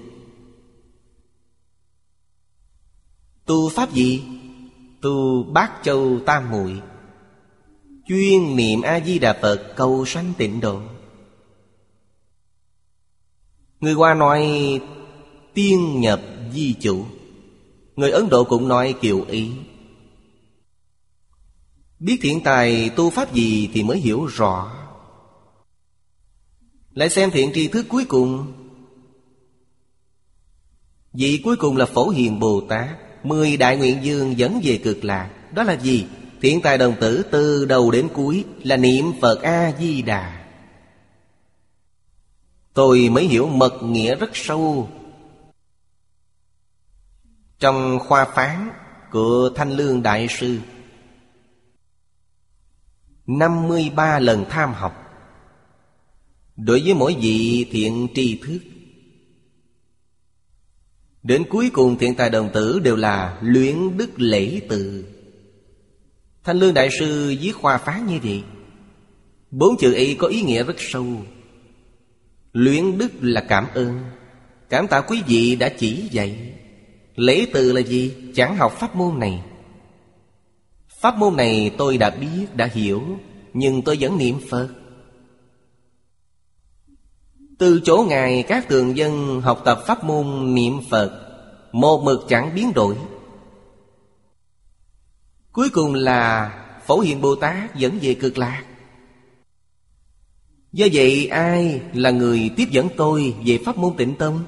Tu pháp gì? Tu Bát Châu Tam Muội, chuyên niệm A-di-đà Phật cầu sanh tịnh độ. Người Hoa nói tiên nhập di chủ, người Ấn Độ cũng nói kiều ý. Biết thiện tài tu pháp gì thì mới hiểu rõ. Lại xem thiện tri thức cuối cùng. Vị cuối cùng là Phổ Hiền Bồ Tát, 10 đại nguyện dương dẫn về Cực Lạc. Đó là gì? Thiện tài đồng tử từ đầu đến cuối là niệm Phật A-di-đà. Tôi mới hiểu mật nghĩa rất sâu. Trong khoa phán của Thanh Lương Đại Sư, 53 lần tham học đối với mỗi vị thiện tri thức. Đến cuối cùng thiện tài đồng tử đều là luyện đức lễ từ. Thanh Lương Đại Sư viết khoa phán như vậy. 4 chữ ấy có ý nghĩa rất sâu. Luyện đức là cảm ơn, cảm tạ quý vị đã chỉ dạy. Lễ từ là gì? Chẳng học pháp môn này. Pháp môn này tôi đã biết, đã hiểu, nhưng tôi vẫn niệm Phật. Từ chỗ Ngài, các tường dân học tập pháp môn niệm Phật một mực chẳng biến đổi. Cuối cùng là Phổ Hiền Bồ Tát dẫn về Cực Lạc. Do vậy ai là người tiếp dẫn tôi về pháp môn Tịnh Tông?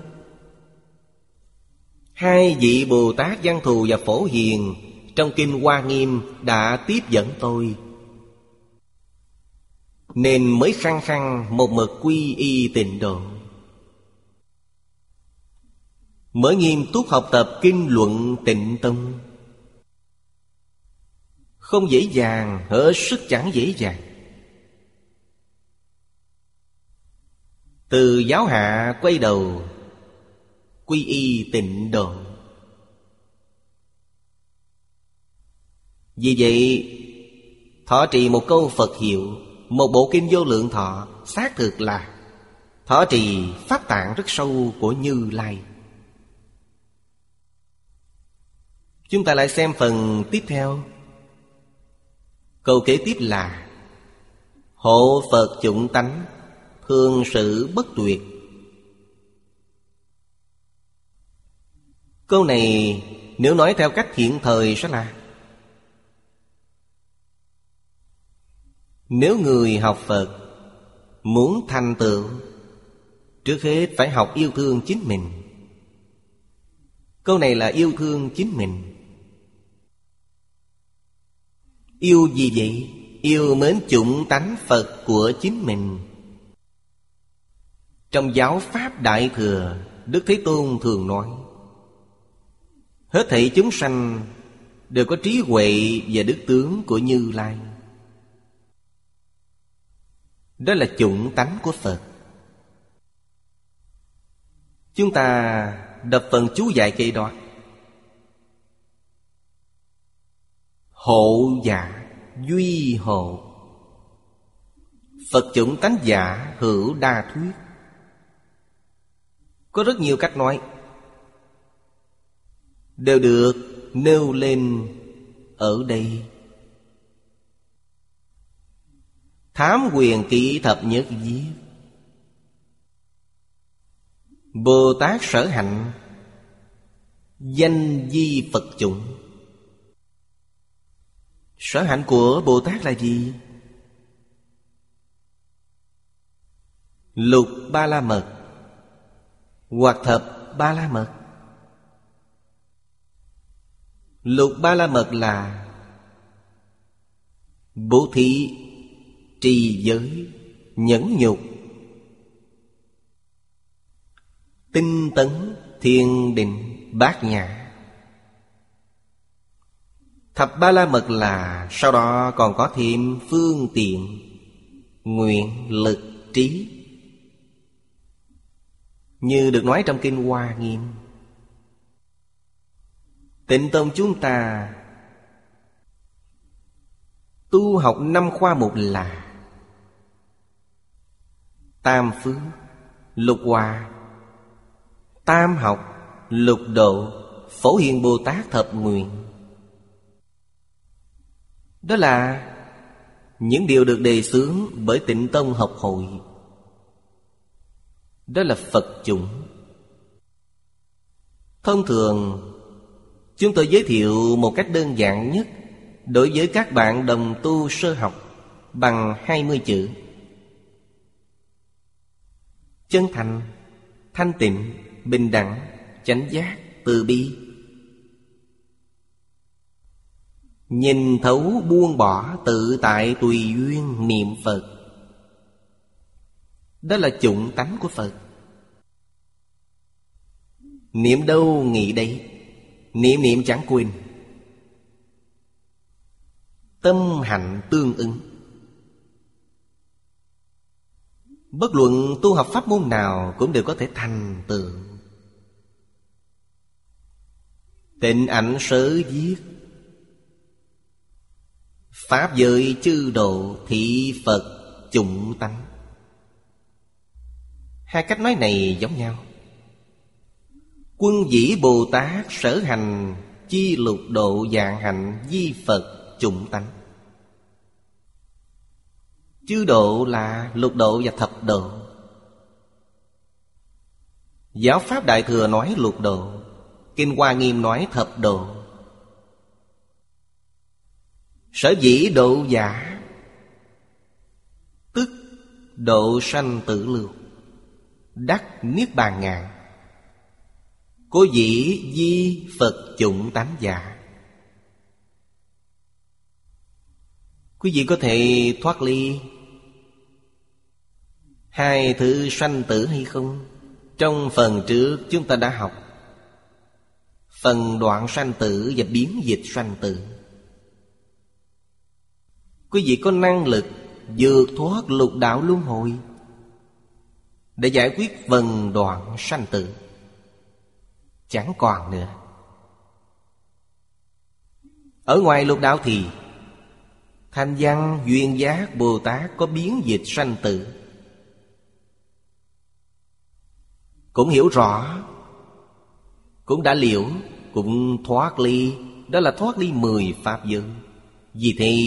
2 vị Bồ Tát Văn Thù và Phổ Hiền trong Kinh Hoa Nghiêm đã tiếp dẫn tôi, nên mới khăng khăng một mực quy y Tịnh Độ, mới nghiêm túc học tập kinh luận Tịnh Tông. Không dễ dàng, hết sức chẳng dễ dàng. Từ giáo hạ quay đầu quy y Tịnh Độ. Vì vậy thọ trì một câu Phật hiệu, một bộ kinh Vô Lượng Thọ, xác thực là thọ trì pháp tạng rất sâu của Như Lai. Chúng ta lại xem phần tiếp theo. Câu kế tiếp là hộ Phật chủng tánh, thường sự bất tuyệt. Câu này nếu nói theo cách hiện thời sẽ là: nếu người học Phật muốn thành tựu, trước hết phải học yêu thương chính mình. Câu này là yêu thương chính mình. Yêu gì vậy? Yêu mến chủng tánh Phật của chính mình. Trong giáo pháp Đại Thừa, Đức Thế Tôn thường nói hết thảy chúng sanh đều có trí huệ và đức tướng của Như Lai. Đó là chủng tánh của Phật. Chúng ta đọc phần chú giải kế đó: hộ giả duy hộ, Phật chủng tánh giả hữu đa thuyết. Có rất nhiều cách nói, đều được nêu lên ở đây. Thám Quyền Kỹ Thập Nhất viết: Bồ Tát sở hạnh danh di Phật chủng. Sở hạnh của Bồ Tát là gì? Lục Ba La Mật hoặc Thập Ba La Mật. Lục Ba La Mật là bố thí, trì giới, nhẫn nhục, tinh tấn, thiền định, bát nhã. Thập Ba La Mật là sau đó còn có thêm phương tiện, nguyện, lực, trí, như được nói trong Kinh Hoa Nghiêm. Tịnh Tông chúng ta tu học 5 khoa mục là Tam Phước, Lục Hòa, Tam Học, Lục Độ, Phổ Hiền Bồ Tát Thập Nguyện. Đó là những điều được đề xướng bởi Tịnh Tông học hội. Đó là Phật chủng. Thông thường chúng tôi giới thiệu một cách đơn giản nhất đối với các bạn đồng tu sơ học bằng 20 chữ: chân thành, thanh tịnh, bình đẳng, chánh giác, từ bi. Nhìn thấu buông bỏ, tự tại tùy duyên niệm Phật. Đó là chủng tánh của Phật. Niệm đâu nghĩ đấy, niệm niệm chẳng quên. Tâm hạnh tương ứng. Bất luận tu học pháp môn nào cũng đều có thể thành tựu. Tịnh ảnh sở viết: pháp giới chư độ thị Phật chủng tánh. Hai cách nói này giống nhau. Quân dĩ Bồ Tát sở hành chi lục độ dạng hạnh di Phật chủng tánh. Chư độ là lục độ và thập độ. Giáo pháp Đại Thừa nói lục độ, Kinh Hoa Nghiêm nói thập độ. Sở dĩ độ giả tức độ sanh tử lưu, đắc niết bàn ngàn. Cố dĩ di Phật chủng tánh giả. Quý vị có thể thoát ly hai thứ sanh tử hay không? Trong phần trước chúng ta đã học phần đoạn sanh tử và biến dịch sanh tử. Quý vị có năng lực vượt thoát lục đạo luân hồi để giải quyết phần đoạn sanh tử. Chẳng còn nữa. Ở ngoài lục đạo thì Thanh Văn Duyên Giác Bồ Tát có biến dịch sanh tử, cũng hiểu rõ, cũng đã liễu, cũng thoát ly. Đó là thoát ly 10 pháp giới. Vì thế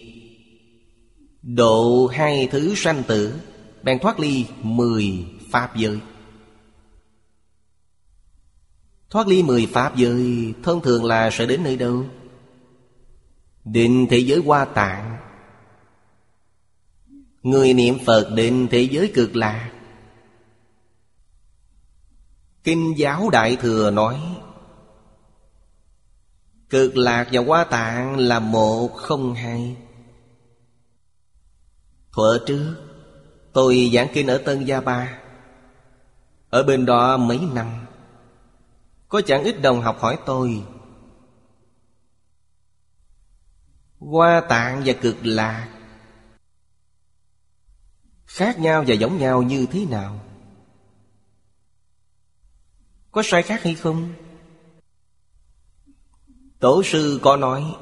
độ hai thứ sanh tử, bèn thoát ly 10 pháp giới. Thoát ly 10 pháp giới thông thường là sẽ đến nơi đâu? Đến thế giới Hoa Tạng. Người niệm Phật đến thế giới Cực Lạc. Kinh giáo Đại Thừa nói Cực Lạc và Hoa Tạng là một không hai. Thuở trước tôi giảng kinh ở Tân Gia Ba, ở bên đó mấy năm. Có chẳng ít đồng học hỏi tôi Hoa Tạng và Cực Lạc khác nhau và giống nhau như thế nào? Có sai khác hay không? Tổ sư có nói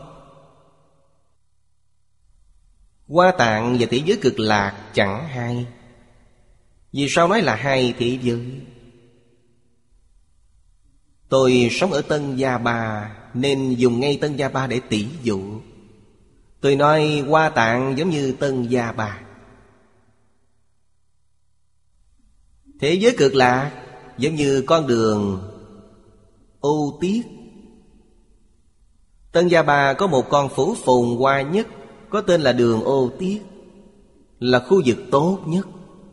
Hoa Tạng và thế giới Cực Lạc chẳng hai. Vì sao nói là hai thế giới? Tôi sống ở Tân Gia Ba nên dùng ngay Tân Gia Ba để tỉ dụ. Tôi nói Hoa Tạng giống như Tân Gia Ba, thế giới Cực Lạc giống như con đường Ô Tiết. Tân Gia Ba có một con phố phồn hoa nhất, có tên là đường Ô Tiết, là khu vực tốt nhất.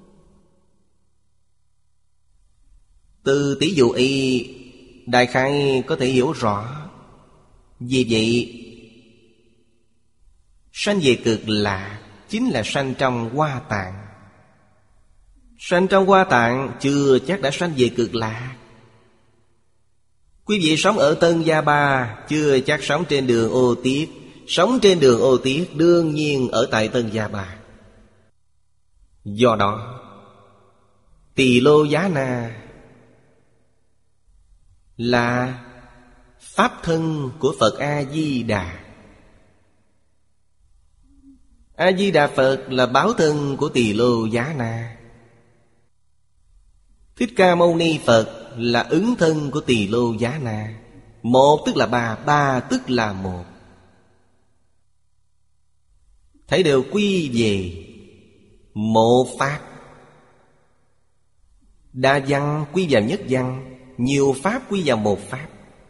Từ tỷ dụ y đại khái có thể hiểu rõ. Vì vậy sanh về Cực Lạc chính là sanh trong Hoa Tạng. Sanh trong Hoa Tạng chưa chắc đã sanh về Cực Lạc. Quý vị sống ở Tân Gia Ba chưa chắc sống trên đường Ô Tiết. Sống trên đường Ô Tiết đương nhiên ở tại Tân Gia Ba. Do đó Tỳ Lô Giá Na là pháp thân của Phật A-di-đà. A-di-đà Phật là báo thân của Tỳ Lô Giá Na. Thích Ca Mâu Ni Phật là ứng thân của Tỳ Lô Giá Na. Một tức là ba, ba tức là một. Thấy đều quy về một pháp. Đa văn quy vào nhất văn, nhiều pháp quy vào một pháp.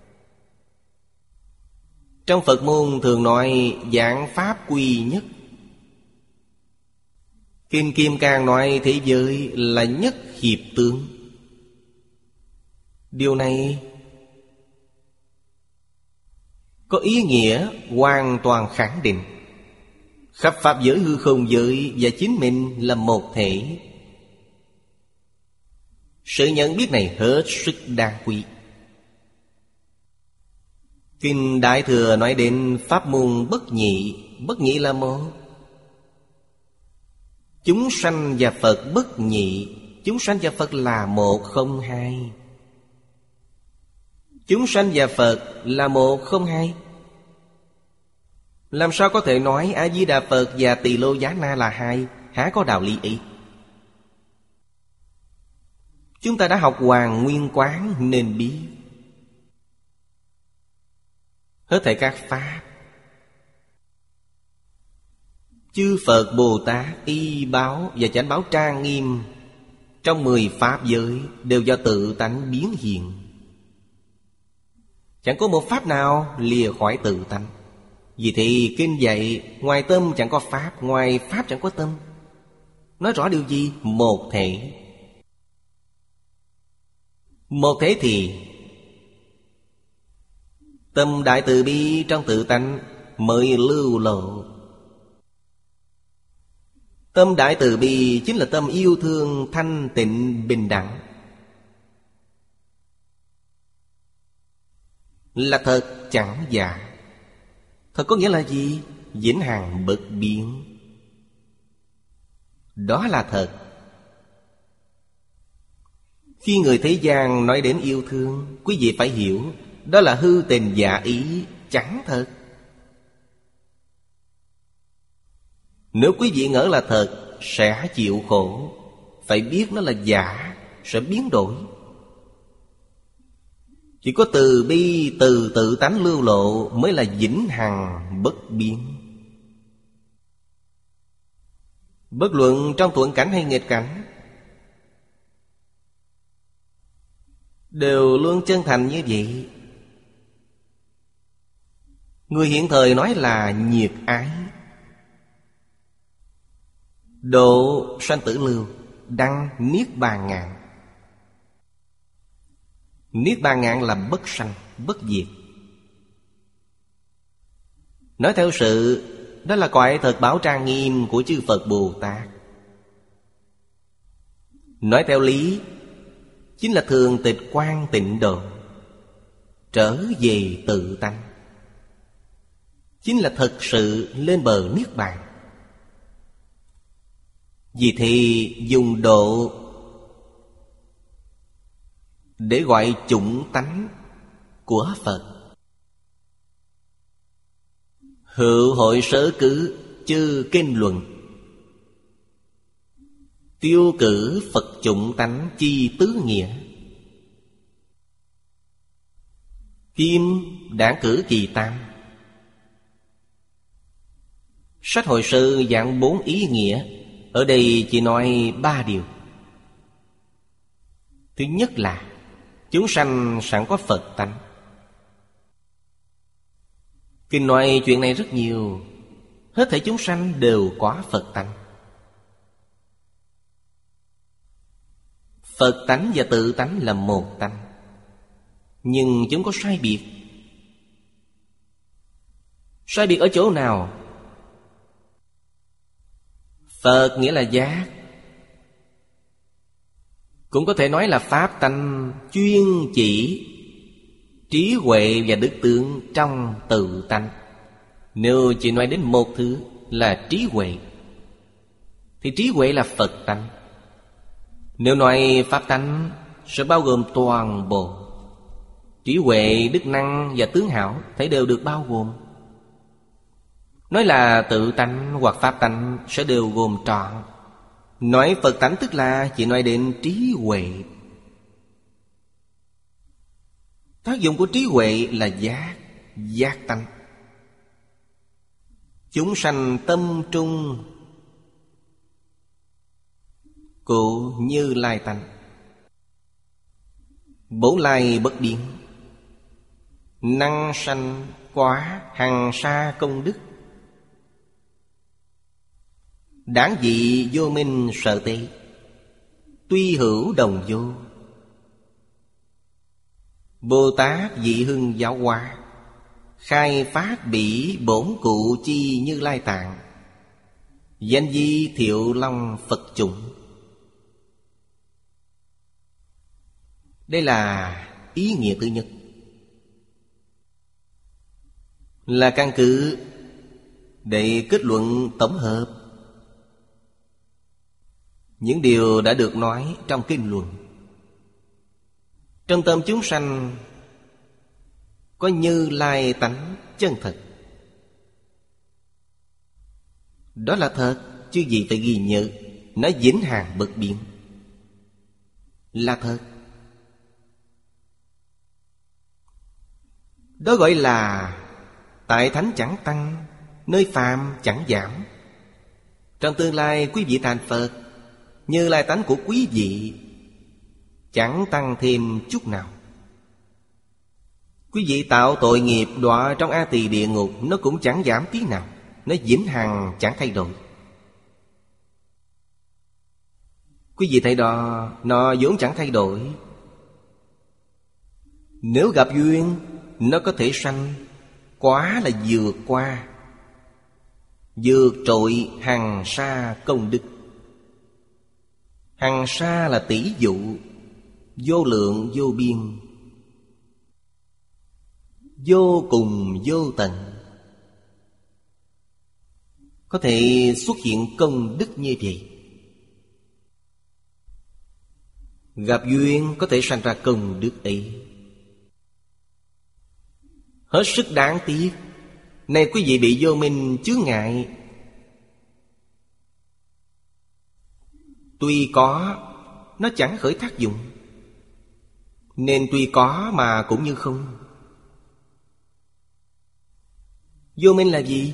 Trong Phật môn thường nói vạn pháp quy nhất. Kinh Kim Cang nói thế giới là nhất hiệp tướng. Điều này có ý nghĩa hoàn toàn khẳng định khắp pháp giới hư không giới và chính mình là một thể. Sự nhận biết này hết sức đáng quý. Kinh Đại Thừa nói đến pháp môn bất nhị. Bất nhị là một. Chúng sanh và Phật bất nhị. Chúng sanh và Phật là một không hai. Chúng sanh và Phật là một không hai. Làm sao có thể nói A-di-đà Phật và Tỳ Lô Giá Na là hai? Há có đạo lý ấy. Chúng ta đã học Hoàn Nguyên Quán nên biết hết thảy các pháp, chư Phật Bồ Tát y báo và chánh báo trang nghiêm trong 10 pháp giới đều do tự tánh biến hiện. Chẳng có một pháp nào lìa khỏi tự tánh. Vì thì kinh dạy ngoài tâm chẳng có pháp, ngoài pháp chẳng có tâm. Nói rõ điều gì? Một thể. Một thế thì tâm đại từ bi trong tự tánh mới lưu lộ. Tâm đại từ bi chính là tâm yêu thương thanh tịnh bình đẳng, là thật chẳng giả. Thật có nghĩa là gì? Vĩnh hằng bất biến. Đó là thật. Khi người thế gian nói đến yêu thương, quý vị phải hiểu đó là hư tình giả ý, chẳng thật. Nếu quý vị ngỡ là thật, sẽ chịu khổ. Phải biết nó là giả, sẽ biến đổi. Chỉ có từ bi, từ tự tánh lưu lộ mới là vĩnh hằng bất biến. Bất luận trong thuận cảnh hay nghịch cảnh, đều luôn chân thành như vậy. Người hiện thời nói là nhiệt ái, độ sanh tử lưu, đăng niết bàn ngạn. Niết bàn ngạn là bất sanh, bất diệt. Nói theo sự, đó là cõi thật báo trang nghiêm của chư Phật Bồ Tát. Nói theo lý, chính là thường tịch quan tịnh độ, trở về tự tánh, chính là thật sự lên bờ niết bàn. Vì thì dùng độ để gọi chủng tánh của Phật. Hữu hội sở cử chư kinh luận, tiêu cử Phật chủng tánh chi tứ nghĩa. Kim đảng cử kỳ tam. Sách hội sự dạng 4 ý nghĩa. Ở đây chỉ nói 3 điều. Thứ nhất là chúng sanh sẵn có Phật tánh. Kinh nói chuyện này rất nhiều. Hết thảy chúng sanh đều có Phật tánh. Phật tánh và tự tánh là một tánh, nhưng chúng có sai biệt. Sai biệt ở chỗ nào? Phật nghĩa là giác, cũng có thể nói là pháp tánh chuyên chỉ trí huệ và đức tướng trong tự tánh. Nếu chỉ nói đến một thứ là trí huệ, thì trí huệ là Phật tánh. Nếu nói pháp tánh sẽ bao gồm toàn bộ. Trí huệ, đức năng và tướng hảo thấy đều được bao gồm. Nói là tự tánh hoặc pháp tánh sẽ đều gồm trọn. Nói Phật tánh tức là chỉ nói đến trí huệ. Tác dụng của trí huệ là giác, giác tánh. Chúng sanh tâm trung cụ Như Lai tánh. Bổn lai bất biến, năng sanh quá hằng sa công đức. Đảng dị vô minh sở tế, tuy hữu đồng vô. Bồ Tát dị hưng giáo hóa, khai phát bỉ bổn cụ chi Như Lai Tạng. Danh di Thiệu Long Phật chủng. Đây là ý nghĩa thứ nhất, là căn cứ để kết luận tổng hợp những điều đã được nói trong kinh luận. Trong tâm chúng sanh có Như Lai tánh chân thật. Đó là thật, chứ gì phải ghi nhớ. Nó vĩnh hằng bất biến, là thật. Đó gọi là tại thánh chẳng tăng, nơi phàm chẳng giảm. Trong tương lai quý vị thành Phật, Như Lai tánh của quý vị chẳng tăng thêm chút nào. Quý vị tạo tội nghiệp đọa trong A Tỳ địa ngục, nó cũng chẳng giảm tí nào. Nó vĩnh hằng chẳng thay đổi. Quý vị thấy đó, nó vốn chẳng thay đổi. Nếu gặp duyên, nó có thể sanh. Quá là vượt qua, vượt trội hằng sa công đức. Hằng sa là tỷ dụ, vô lượng vô biên, vô cùng vô tận. Có thể xuất hiện công đức như vậy. Gặp duyên có thể sanh ra công đức ấy, hết sức đáng tiếc. Này quý vị bị vô minh chướng ngại. Tuy có, nó chẳng khởi tác dụng, nên tuy có mà cũng như không. Vô minh là gì?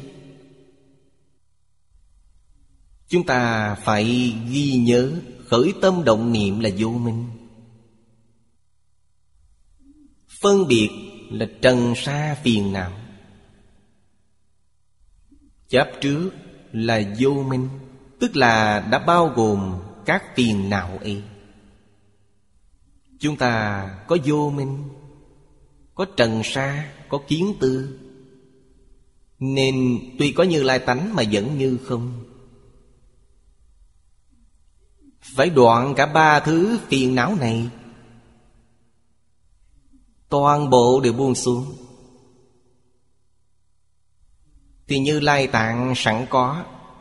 Chúng ta phải ghi nhớ, khởi tâm động niệm là vô minh. Phân biệt là trần sa phiền não. Chấp trước là vô minh, tức là đã bao gồm các phiền não ấy. Chúng ta có vô minh, có trần sa, có kiến tư, nên tuy có Như Lai tánh mà vẫn như không. Phải đoạn cả ba thứ phiền não này, toàn bộ đều buông xuống, thì Như Lai tạng sẵn có,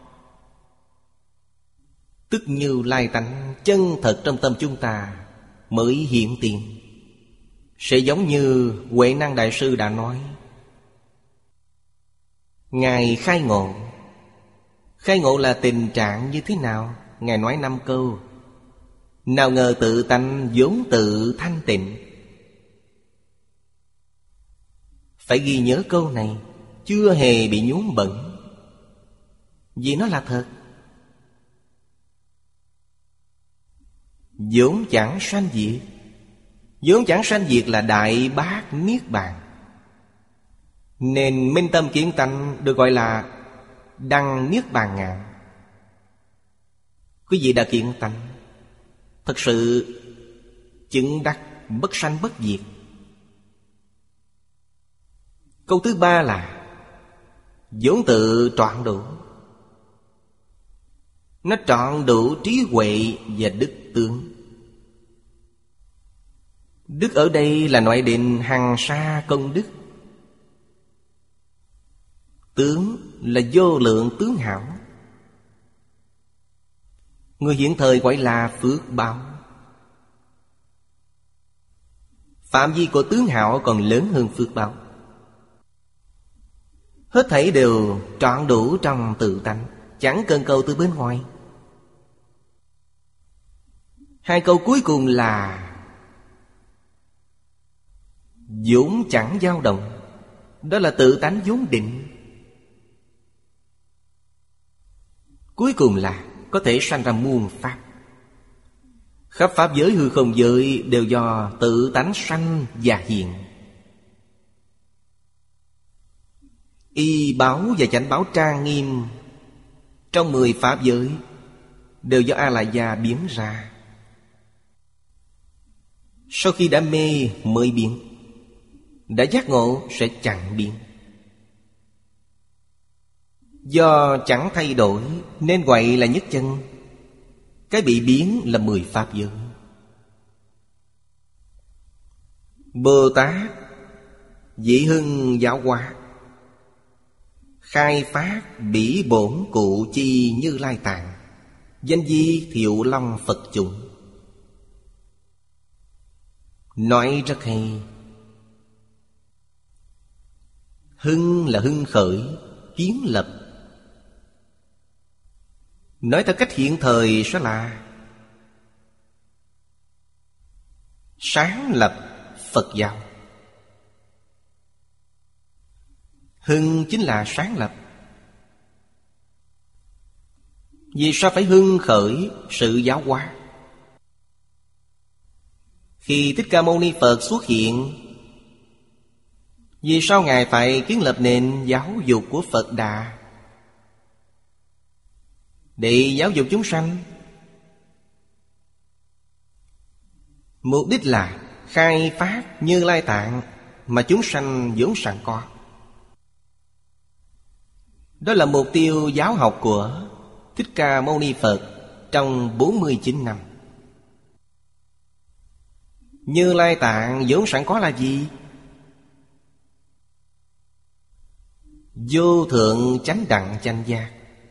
tức Như Lai tánh chân thật trong tâm chúng ta mới hiện tiền. Sẽ giống như Huệ Năng Đại Sư đã nói. Ngài khai ngộ. Khai ngộ là tình trạng như thế nào? Ngài nói 5 câu. Nào ngờ tự tánh vốn tự thanh tịnh. Phải ghi nhớ câu này, chưa hề bị nhuốm bẩn, vì nó là thật. Vốn chẳng sanh diệt. Vốn chẳng sanh diệt là Đại Bát Niết Bàn. Nên minh tâm kiến tánh được gọi là Đăng Niết Bàn Ngạn. Quý vị đã kiện tánh, thật sự chứng đắc bất sanh bất diệt. Câu thứ ba là vốn tự trọn đủ. Nó trọn đủ trí huệ và đức tướng. Đức ở đây là nói đến hằng sa công đức. Tướng là vô lượng tướng hảo. Người hiện thời gọi là phước báo. Phạm vi của tướng hảo còn lớn hơn phước báo. Hết thảy đều trọn đủ trong tự tánh, chẳng cần cầu từ bên ngoài. Hai câu cuối cùng là vốn chẳng dao động. Đó là tự tánh vốn định. Cuối cùng là có thể sanh ra muôn pháp. Khắp pháp giới hư không giới đều do tự tánh sanh và hiện. Y báo và chánh báo trang nghiêm trong 10 pháp giới đều do A-la-gia biến ra. Sau khi đã mê mới biến, đã giác ngộ sẽ chẳng biến. Do chẳng thay đổi nên gọi là nhất chân. Cái bị biến là 10 pháp giới. Bồ Tát Dị Hưng Giáo Hóa, khai phát bỉ bổn cụ chi Như Lai Tạng, danh di Thiệu Long Phật chúng. Nói rất hay. Hưng là hưng khởi, kiến lập. Nói theo cách hiện thời sẽ là sáng lập Phật giáo. Hưng chính là sáng lập. Vì sao phải hưng khởi sự giáo hóa? Khi Thích Ca Mâu Ni Phật xuất hiện, vì sao Ngài phải kiến lập nền giáo dục của Phật Đà? Để giáo dục chúng sanh. Mục đích là khai phát Như Lai Tạng mà chúng sanh vốn sẵn có. Đó là mục tiêu giáo học của Thích Ca Mâu Ni Phật trong 49 năm. Như Lai Tạng vốn sẵn có là gì? Vô thượng chánh đẳng chánh giác.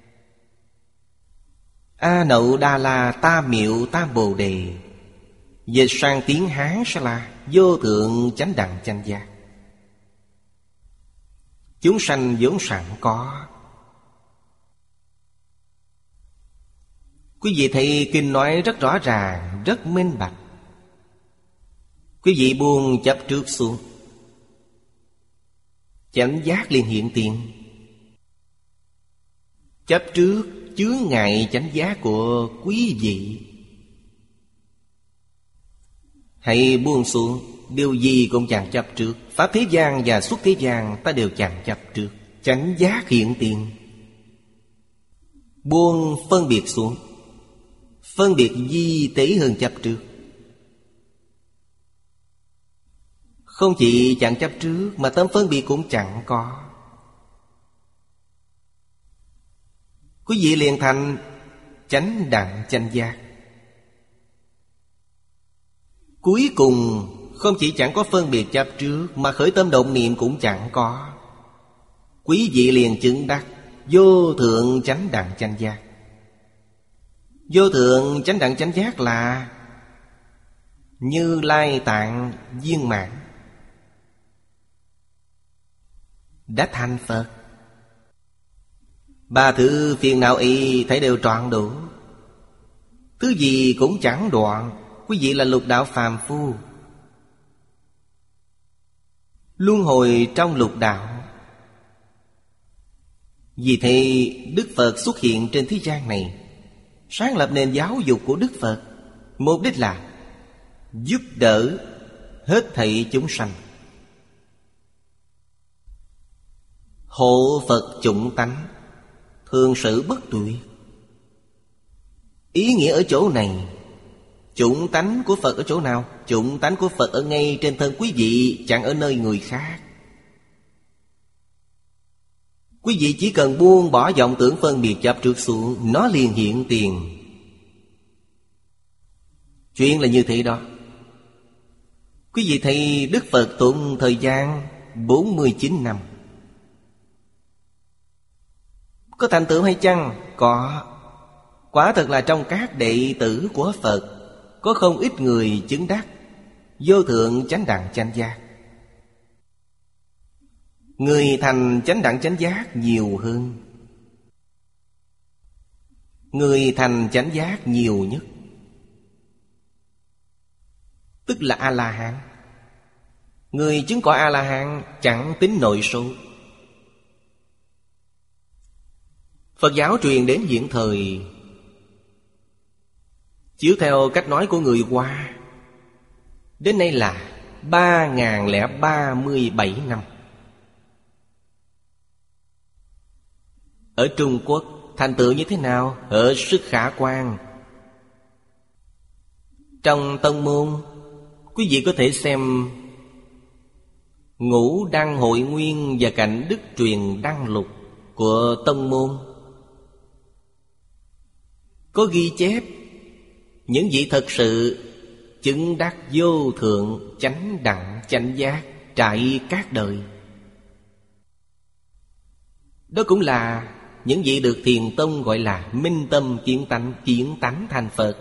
A Nậu Đa La Ta Miệu Tam Bồ Đề. Dịch sang tiếng Hán sẽ là vô thượng chánh đẳng chánh giác. Chúng sanh vốn sẵn có. Quý vị thấy kinh nói rất rõ ràng, rất minh bạch. Quý vị buông chấp trước xuống, chánh giác liền hiện tiền. Chấp trước chướng ngại chánh giác của quý vị. Hãy buông xuống, điều gì cũng chẳng chấp trước. Pháp thế gian và xuất thế gian ta đều chẳng chấp trước. Chánh giác hiện tiền. Buông phân biệt xuống, phân biệt vi tế hơn chấp trước. Không chỉ chẳng chấp trước mà tâm phân biệt cũng chẳng có. Quý vị liền thành chánh đẳng chánh giác. Cuối cùng không chỉ chẳng có phân biệt chấp trước mà khởi tâm động niệm cũng chẳng có. Quý vị liền chứng đắc vô thượng chánh đẳng chánh giác. Vô thượng chánh đẳng chánh giác là Như Lai Tạng viên mãn, đã thành Phật. Ba thứ phiền não y thấy đều trọn đủ. Thứ gì cũng chẳng đoạn. Quý vị là lục đạo phàm phu, luân hồi trong lục đạo. Vì thế Đức Phật xuất hiện trên thế gian này, sáng lập nền giáo dục của Đức Phật. Mục đích là giúp đỡ hết thảy chúng sanh, hộ Phật chủng tánh, thường xử bất tuyệt. Ý nghĩa ở chỗ này. Chủng tánh của Phật ở chỗ nào? Chủng tánh của Phật ở ngay trên thân quý vị, chẳng ở nơi người khác. Quý vị chỉ cần buông bỏ vọng tưởng phân biệt chấp trước xuống, nó liền hiện tiền. Chuyện là như thế đó. Quý vị thấy Đức Phật tụng thời gian 49 năm. Có thành tựu hay chăng? Có. Quả thật là trong các đệ tử của Phật có không ít người chứng đắc vô thượng chánh đẳng chánh giác. Người thành chánh đẳng chánh giác nhiều hơn. Người thành chánh giác nhiều nhất tức là A-la-hán. Người chứng cõi A-la-hán chẳng tính nội số. Phật giáo truyền đến hiện thời Chiếu theo cách nói của người Hoa, đến nay là 3037 năm. Ở Trung Quốc thành tựu như thế nào? Hết sức khả quan. Trong tông môn, quý vị có thể xem Ngũ Đăng Hội Nguyên và Cảnh Đức Truyền Đăng Lục của tông môn, có ghi chép những vị thật sự chứng đắc vô thượng chánh đẳng chánh giác trải các đời. Đó cũng là những vị được Thiền Tông gọi là minh tâm kiến tánh thành Phật.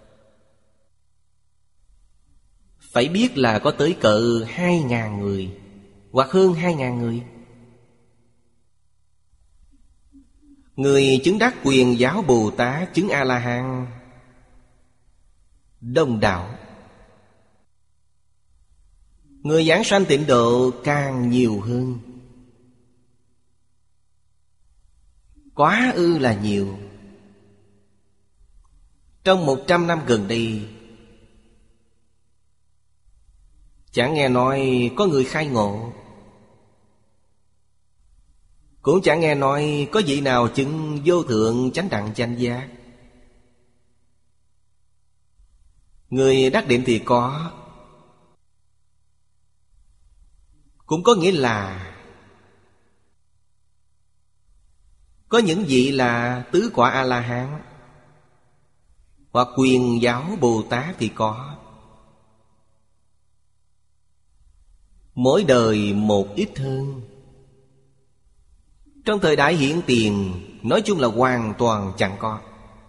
Phải biết là có tới cỡ 2.000 người, hoặc hơn 2.000 người. Người chứng đắc Quyền Giáo Bồ Tát, chứng A-la-hán đông đảo. Người giảng sanh tịnh độ càng nhiều hơn, quá ư là nhiều. Trong 100 năm gần đây, chẳng nghe nói có người khai ngộ, cũng chẳng nghe nói có vị nào chứng vô thượng chánh đẳng chánh giác. Người đắc định thì có, cũng có nghĩa là có những vị là tứ quả A-la-hán hoặc Quyền Giáo Bồ Tát thì có. Mỗi đời một ít hơn. Trong thời đại hiện tiền, nói chung là hoàn toàn chẳng có.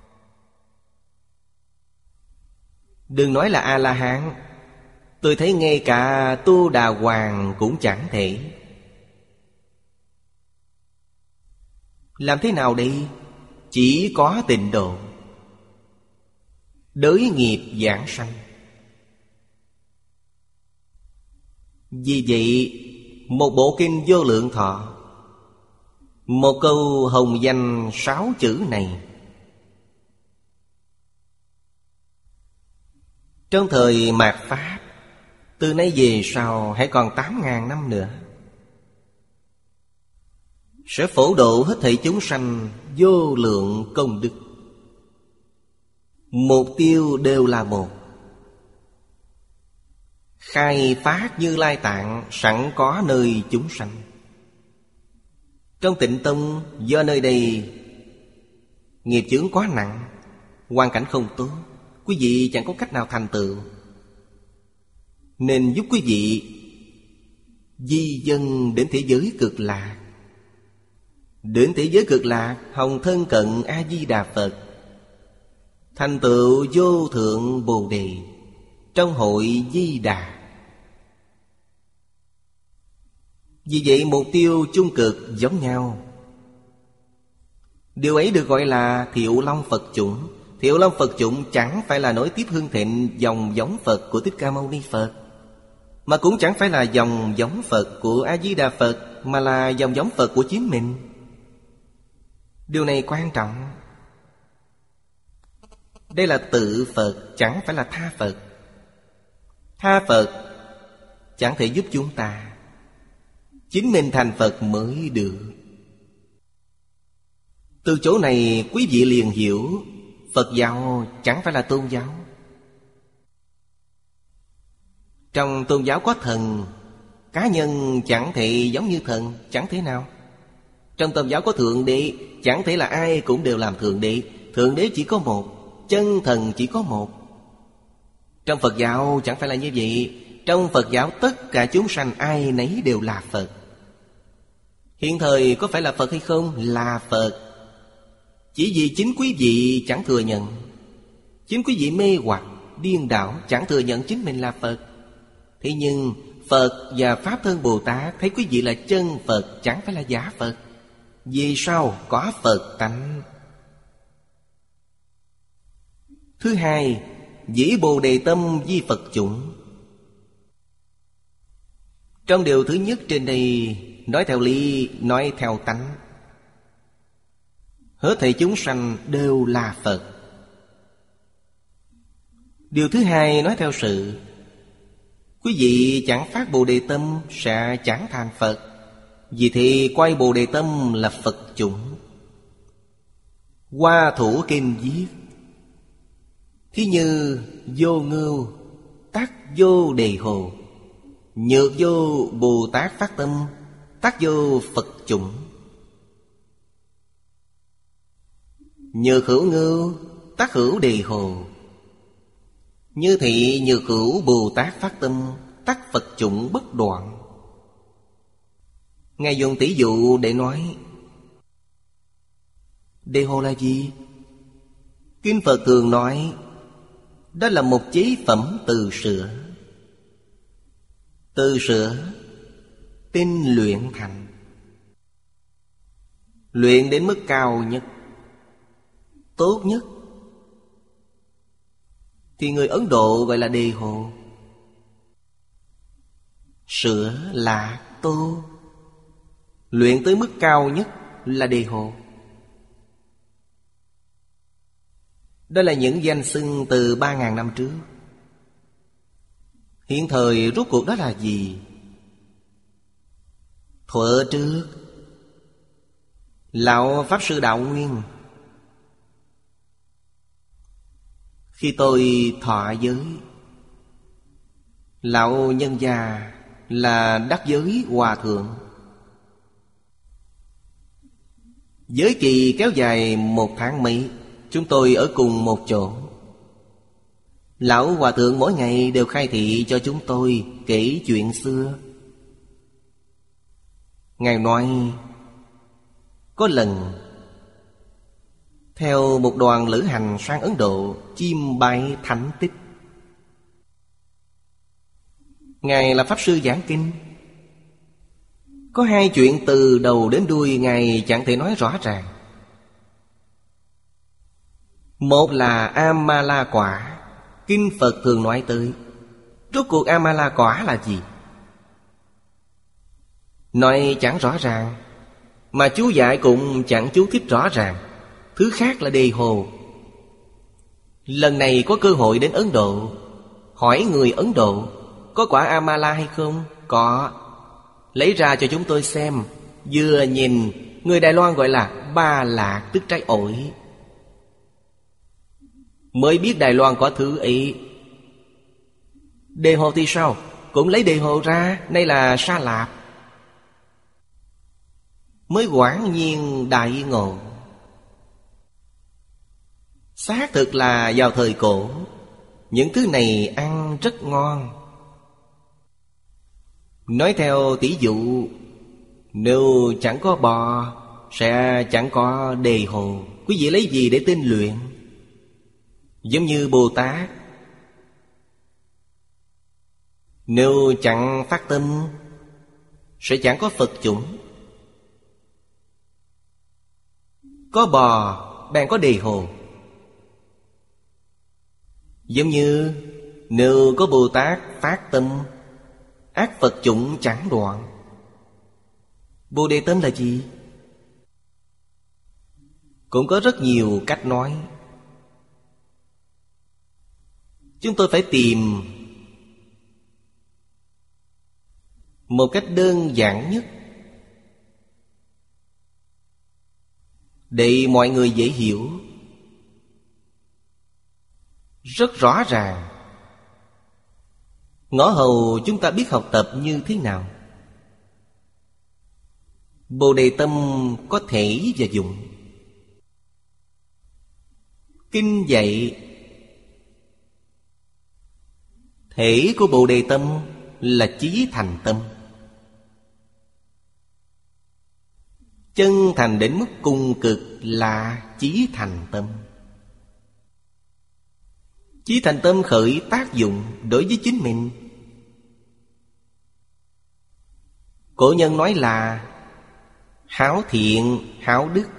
Đừng nói là A-la-hán, tôi thấy ngay cả Tu Đà Hoàng cũng chẳng thể. Làm thế nào đây? Chỉ có tịnh độ, đới nghiệp giảng sanh. Vì vậy, một bộ kinh Vô Lượng Thọ, một câu hồng danh 6 chữ này, trong thời mạt Pháp, từ nay về sau hãy còn 8.000 năm nữa, sẽ phổ độ hết thảy chúng sanh vô lượng công đức. Mục tiêu đều là một: khai phát Như Lai Tạng sẵn có nơi chúng sanh. Trong Tịnh Tông, do nơi đây nghiệp chướng quá nặng, hoàn cảnh không tốt, quý vị chẳng có cách nào thành tựu, nên giúp quý vị di dân đến thế giới Cực Lạc. Đến thế giới Cực Lạc, hồng thân cận A-di-đà Phật, thành tựu vô thượng Bồ Đề trong hội Di Đà. Vì vậy mục tiêu chung cực giống nhau. Điều ấy được gọi là Thiệu Long Phật chủng. Thiệu Long Phật chủng chẳng phải là nối tiếp hưng thịnh dòng giống Phật của Thích Ca Mâu Ni Phật, mà cũng chẳng phải là dòng giống Phật của A-di-đà Phật, mà là dòng giống Phật của chính mình. Điều này quan trọng. Đây là tự Phật, chẳng phải là tha Phật. Tha Phật chẳng thể giúp chúng ta, chính mình thành Phật mới được. Từ chỗ này quý vị liền hiểu Phật giáo chẳng phải là tôn giáo. Trong tôn giáo có thần, cá nhân chẳng thể giống như thần, chẳng thế nào. Trong tôn giáo có Thượng Đế, chẳng thể là ai cũng đều làm Thượng Đế. Thượng Đế chỉ có một, chân thần chỉ có một. Trong Phật giáo chẳng phải là như vậy. Trong Phật giáo tất cả chúng sanh ai nấy đều là Phật. Hiện thời có phải là Phật hay không? Là Phật. Chỉ vì chính quý vị chẳng thừa nhận, chính quý vị mê hoặc, điên đảo, chẳng thừa nhận chính mình là Phật. Thế nhưng Phật và Pháp Thân Bồ Tát thấy quý vị là chân Phật, chẳng phải là giả Phật. Vì sao? Có Phật tánh. Thứ hai, dĩ Bồ Đề tâm di Phật chủng. Trong điều thứ nhất trên đây, nói theo lý, nói theo tánh. Hết thảy chúng sanh đều là Phật. Điều thứ hai nói theo sự. Quý vị chẳng phát Bồ Đề tâm sẽ chẳng thành Phật. Vì thế quay Bồ Đề tâm là Phật chủng. Hoa Thủ Kinh viết: thí như vô ngưu tắc vô đề hồ, nhược vô Bồ Tát phát tâm tắc vô Phật chủng. Nhược hữu ngưu tắc hữu đề hồ, như thị nhược hữu Bồ Tát phát tâm tắc Phật chủng bất đoạn. Ngài dùng tỷ dụ để nói đề hồ là gì? Kinh Phật thường nói đó là một chế phẩm từ sữa. Từ sữa tinh luyện thành, luyện đến mức cao nhất, tốt nhất, thì người Ấn Độ gọi là đề hồ. Sữa lạc tô luyện tới mức cao nhất là đề hồ. Đó là những danh xưng từ 3.000 năm trước. Hiện thời rốt cuộc đó là gì? Thuở trước, Lão Pháp Sư Đạo Nguyên, khi tôi thọ giới, Lão nhân gia là đắc giới hòa thượng. Giới kỳ kéo dài 1 tháng mấy. Chúng tôi ở cùng một chỗ. Lão hòa thượng mỗi ngày đều khai thị cho chúng tôi kể chuyện xưa. Ngài nói có lần theo một đoàn lữ hành sang Ấn Độ chiêm bái thánh tích. Ngài là Pháp Sư giảng kinh. Có 2 chuyện từ đầu đến đuôi Ngài chẳng thể nói rõ ràng. Một là A-ma-la quả. Kinh Phật thường nói tới. Rốt cuộc A-ma-la quả là gì? Nói chẳng rõ ràng, mà chú giải cũng chẳng chú thích rõ ràng. Thứ khác là đề hồ. Lần này có cơ hội đến Ấn Độ, hỏi người Ấn Độ có quả A-ma-la hay không? Có. Lấy ra cho chúng tôi xem. Vừa nhìn, người Đài Loan gọi là ba lạc, tức trái ổi. Mới biết Đài Loan có thứ ấy. Đề hồ thì sao? Cũng lấy đề hồ ra. Đây là sa lạp. Mới quảng nhiên đại ngộ. Xác thực là vào thời cổ, những thứ này ăn rất ngon. Nói theo tỷ dụ, nếu chẳng có bò sẽ chẳng có đề hồ. Quý vị lấy gì để tinh luyện? Giống như Bồ Tát, nếu chẳng phát tâm sẽ chẳng có Phật chủng. Có bò bèn có đề hồ. Giống như nếu có Bồ Tát phát tâm, ác Phật chủng chẳng đoạn. Bồ Đề tâm là gì? Cũng có rất nhiều cách nói. Chúng tôi phải tìm một cách đơn giản nhất để mọi người dễ hiểu, rất rõ ràng. Ngõ hầu chúng ta biết học tập như thế nào. Bồ Đề tâm có thể và dụng. Kinh dạy thể của Bồ Đề tâm là chí thành tâm. Chân thành đến mức cùng cực là chí thành tâm. Chí thành tâm khởi tác dụng đối với chính mình. Cổ nhân nói là hảo thiện, hảo đức,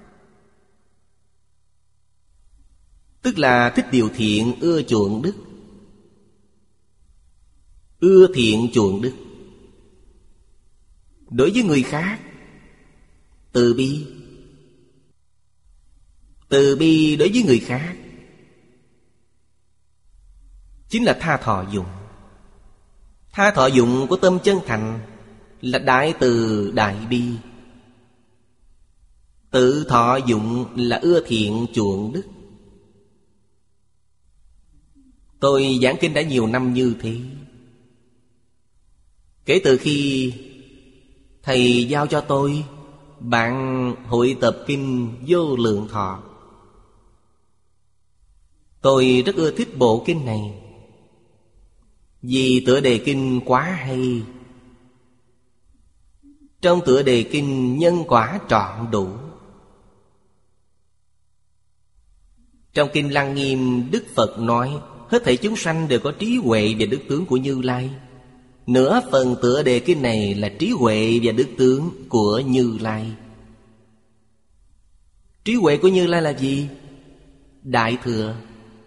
tức là thích điều thiện, ưa chuộng đức. Ưa thiện chuộng đức. Đối với người khác, từ bi. Từ bi đối với người khác. chính là tha thọ dụng. Tha thọ dụng của tâm chân thành là đại từ đại bi. Tự thọ dụng là ưa thiện chuộng đức. Tôi giảng kinh đã nhiều năm như thế. Kể từ khi thầy giao cho tôi bản hội tập kinh Vô Lượng Thọ, tôi rất ưa thích bộ kinh này. Vì tựa đề kinh quá hay. Trong tựa đề kinh nhân quả trọn đủ. Trong kinh Lăng Nghiêm, Đức Phật nói hết thảy chúng sanh đều có trí huệ và đức tướng của Như Lai. Nửa phần tựa đề kinh này là trí huệ và đức tướng của Như Lai. Trí huệ của Như Lai là gì? Đại thừa.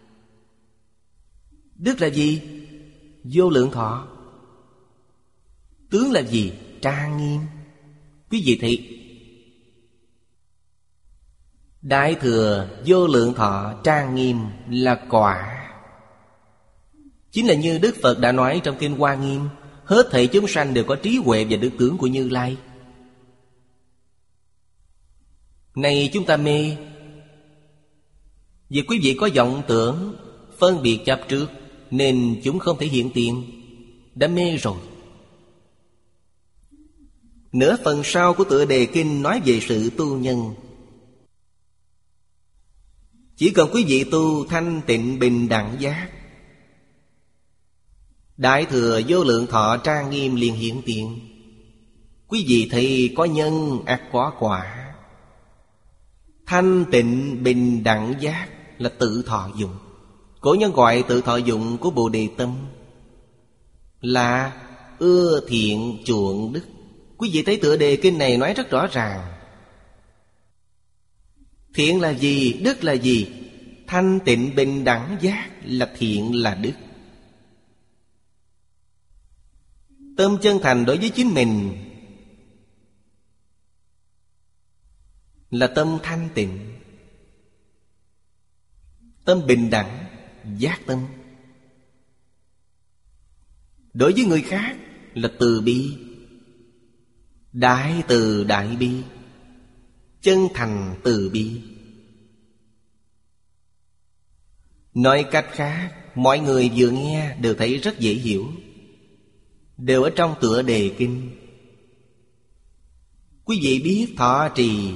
Đức là gì? Vô lượng thọ. Tướng là gì? Trang nghiêm. Quý vị thấy đại thừa, vô lượng thọ, trang nghiêm là quả. Chính là như Đức Phật đã nói trong kinh Hoa Nghiêm, hết thảy chúng sanh đều có trí huệ và đức tướng của Như Lai. Này chúng ta mê, vì quý vị có vọng tưởng, phân biệt chấp trước, nên chúng không thể hiện tiền. Đã mê rồi. Nửa phần sau của tựa đề kinh nói về sự tu nhân. Chỉ cần quý vị tu thanh tịnh bình đẳng giác, đại thừa vô lượng thọ trang nghiêm liền hiện tiền. Quý vị thấy có nhân ắt có quả. Thanh tịnh bình đẳng giác là tự thọ dụng. Cổ nhân gọi tự thọ dụng của Bồ Đề Tâm là ưa thiện chuộng đức. Quý vị thấy tựa đề kinh này nói rất rõ ràng. Thiện là gì? Đức là gì? Thanh tịnh bình đẳng giác là thiện là đức. Tâm chân thành đối với chính mình là tâm thanh tịnh. Tâm bình đẳng, giác tâm. Đối với người khác là từ bi, đại từ đại bi, chân thành từ bi. Nói cách khác, mọi người vừa nghe đều thấy rất dễ hiểu, đều ở trong tựa đề kinh. Quý vị biết thọ trì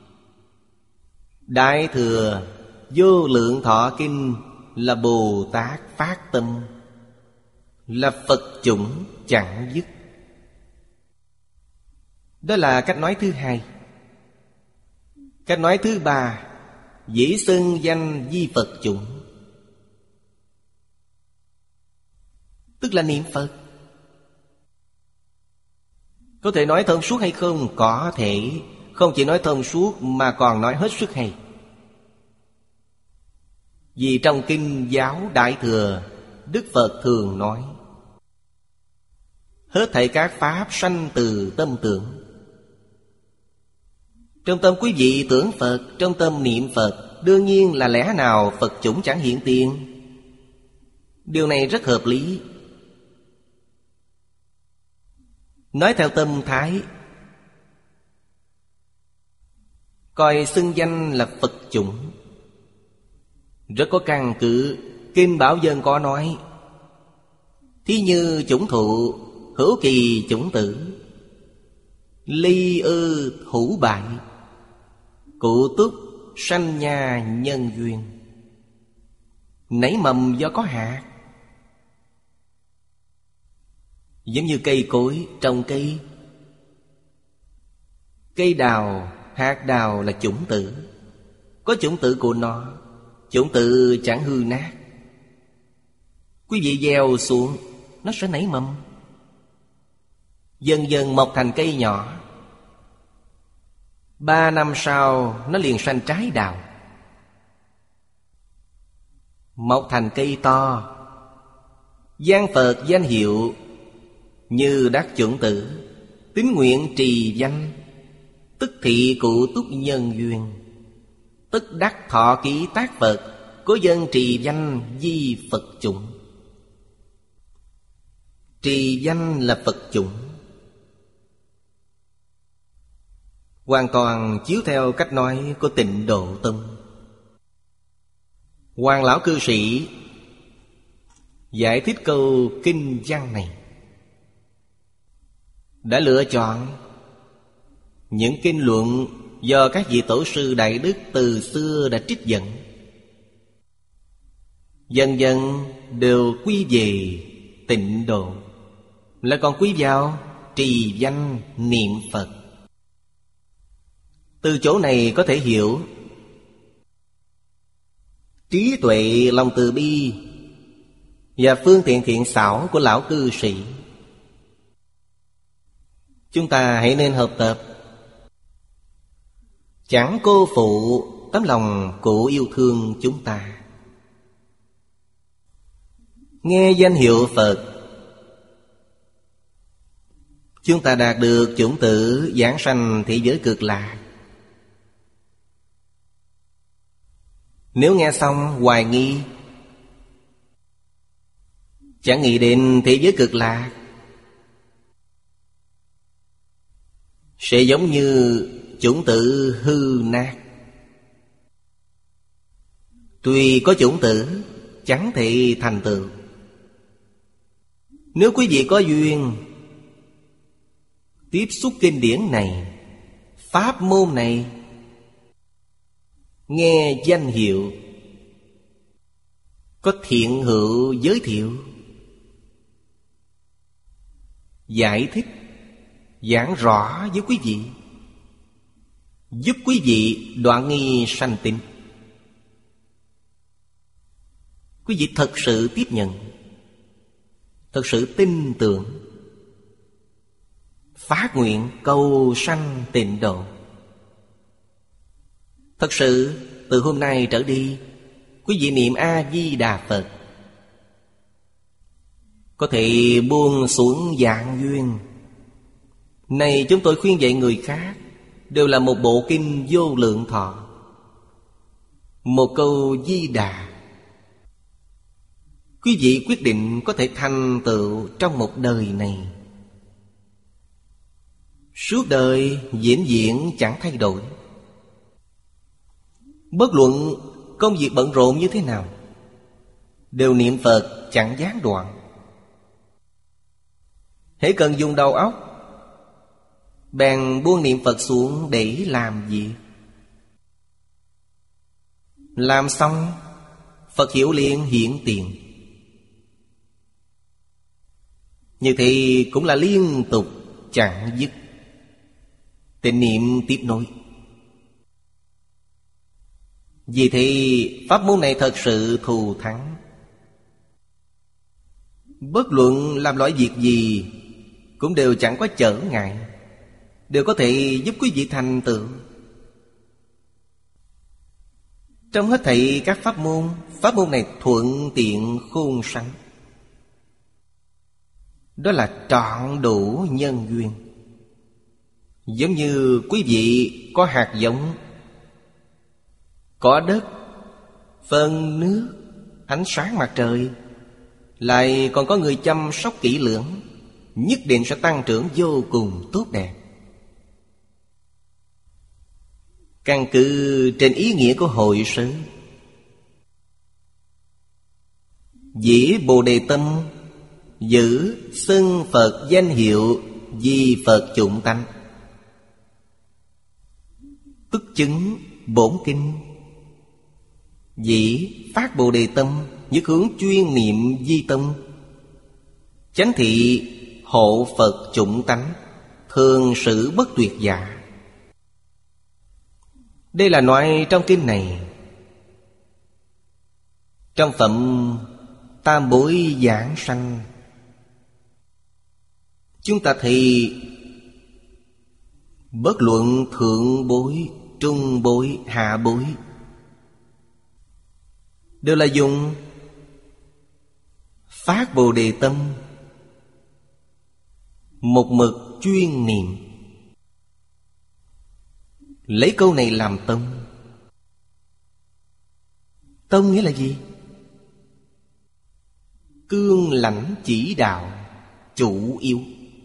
đại thừa vô lượng thọ kinh là Bồ Tát phát tâm, là Phật chủng chẳng dứt. Đó là cách nói thứ hai. Cách nói thứ ba, dĩ xưng danh di Phật chủng, tức là niệm Phật. Có thể nói thông suốt hay không? Có thể. Không chỉ nói thông suốt mà còn nói hết sức hay. Vì trong kinh giáo Đại Thừa, Đức Phật thường nói hết thảy các pháp sanh từ tâm tưởng. Trong tâm quý vị tưởng Phật, trong tâm niệm Phật, đương nhiên là lẽ nào Phật chủng chẳng hiện tiền. Điều này rất hợp lý. Nói theo tâm thái, coi xưng danh là Phật chủng rất có căn cứ. Kinh Bảo Dân có nói: thí như chủng thụ, hữu kỳ chủng tử, ly ư hữu bại, cụ túc sanh nha nhân duyên. Nảy mầm do có hạt. Giống như cây cối trồng cây. Cây đào, hạt đào là chủng tử. Có chủng tử của nó, chủng tử chẳng hư nát. Quý vị gieo xuống, nó sẽ nảy mầm, dần dần mọc thành cây nhỏ. 3 năm sau nó liền sanh trái đào, mọc thành cây to. Giang Phật danh hiệu như đắc chủng tử, tín nguyện trì danh, tức thị cụ túc nhân duyên, tức đắc thọ ký tác Phật, cố dân trì danh di Phật chủng. Trì danh là Phật chủng, hoàn toàn chiếu theo cách nói của Tịnh Độ Tông. Hoàng lão cư sĩ giải thích câu kinh văn này đã lựa chọn những kinh luận do các vị tổ sư đại đức từ xưa đã trích dẫn, dần dần đều quy về tịnh độ, lại còn quy vào trì danh niệm Phật. Từ chỗ này có thể hiểu trí tuệ, lòng từ bi và phương tiện thiện xảo của lão cư sĩ. Chúng ta hãy nên học tập, chẳng cô phụ tấm lòng cụ yêu thương chúng ta. Nghe danh hiệu Phật, chúng ta đạt được chủng tử giảng sanh thế giới cực lạc. Nếu nghe xong hoài nghi, chẳng nghĩ đến thế giới cực lạc, sẽ giống như chủng tử hư nát. Tuy có chủng tử, chẳng thể thành tựu. Nếu quý vị có duyên tiếp xúc kinh điển này, pháp môn này, nghe danh hiệu, có thiện hữu giới thiệu, giải thích, giảng rõ với quý vị, giúp quý vị đoạn nghi sanh tín, quý vị thật sự tiếp nhận, thật sự tin tưởng, phát nguyện cầu sanh tịnh độ. Thật sự từ hôm nay trở đi, quý vị niệm A-di-đà Phật, có thể buông xuống dạng duyên. Này chúng tôi khuyên dạy người khác, đều là một bộ kinh Vô Lượng Thọ, một câu Di Đà. Quý vị quyết định có thể thành tựu trong một đời này, suốt đời vĩnh viễn chẳng thay đổi. Bất luận công việc bận rộn như thế nào, đều niệm Phật chẳng gián đoạn. Hễ cần dùng đầu óc, bèn buông niệm Phật xuống để làm việc. Làm xong, Phật hiệu liền hiện tiền. Như thế cũng là liên tục chẳng dứt, tịnh niệm tiếp nối. Vì thế pháp môn này thật sự thù thắng. Bất luận làm loại việc gì cũng đều chẳng có trở ngại, đều có thể giúp quý vị thành tựu. Trong hết thảy các pháp môn này thuận tiện khôn sánh. Đó là trọn đủ nhân duyên. Giống như quý vị có hạt giống, có đất, phân nước, ánh sáng mặt trời, lại còn có người chăm sóc kỹ lưỡng, nhất định sẽ tăng trưởng vô cùng tốt đẹp. Căn cứ trên ý nghĩa của hội sớ, dĩ Bồ Đề Tâm giữ xưng Phật danh hiệu vì Phật chủng tánh, tức chứng bổn kinh. Dĩ phát Bồ Đề Tâm, nhất hướng chuyên niệm di tâm, chánh thị hộ Phật chủng tánh, thường xử bất tuyệt giả. Đây là nói trong kinh này. Trong phẩm Tam Bối Giảng Sanh, chúng ta thì bất luận thượng bối, trung bối, hạ bối, đều là dùng phát Bồ Đề Tâm, một mực chuyên niệm. Lấy câu này làm tông. Tông nghĩa là gì? Cương lãnh chỉ đạo, chủ yếu,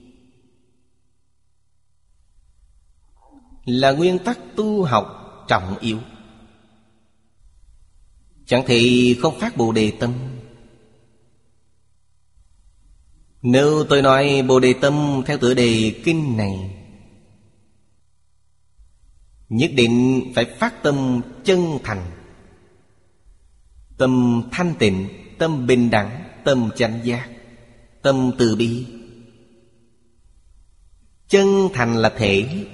là nguyên tắc tu học trọng yếu. Chẳng thì không phát Bồ Đề tâm. Nếu tôi nói Bồ Đề tâm theo tựa đề kinh này, nhất định phải phát tâm chân thành, tâm thanh tịnh, tâm bình đẳng, tâm chánh giác, tâm từ bi. Chân thành là thể.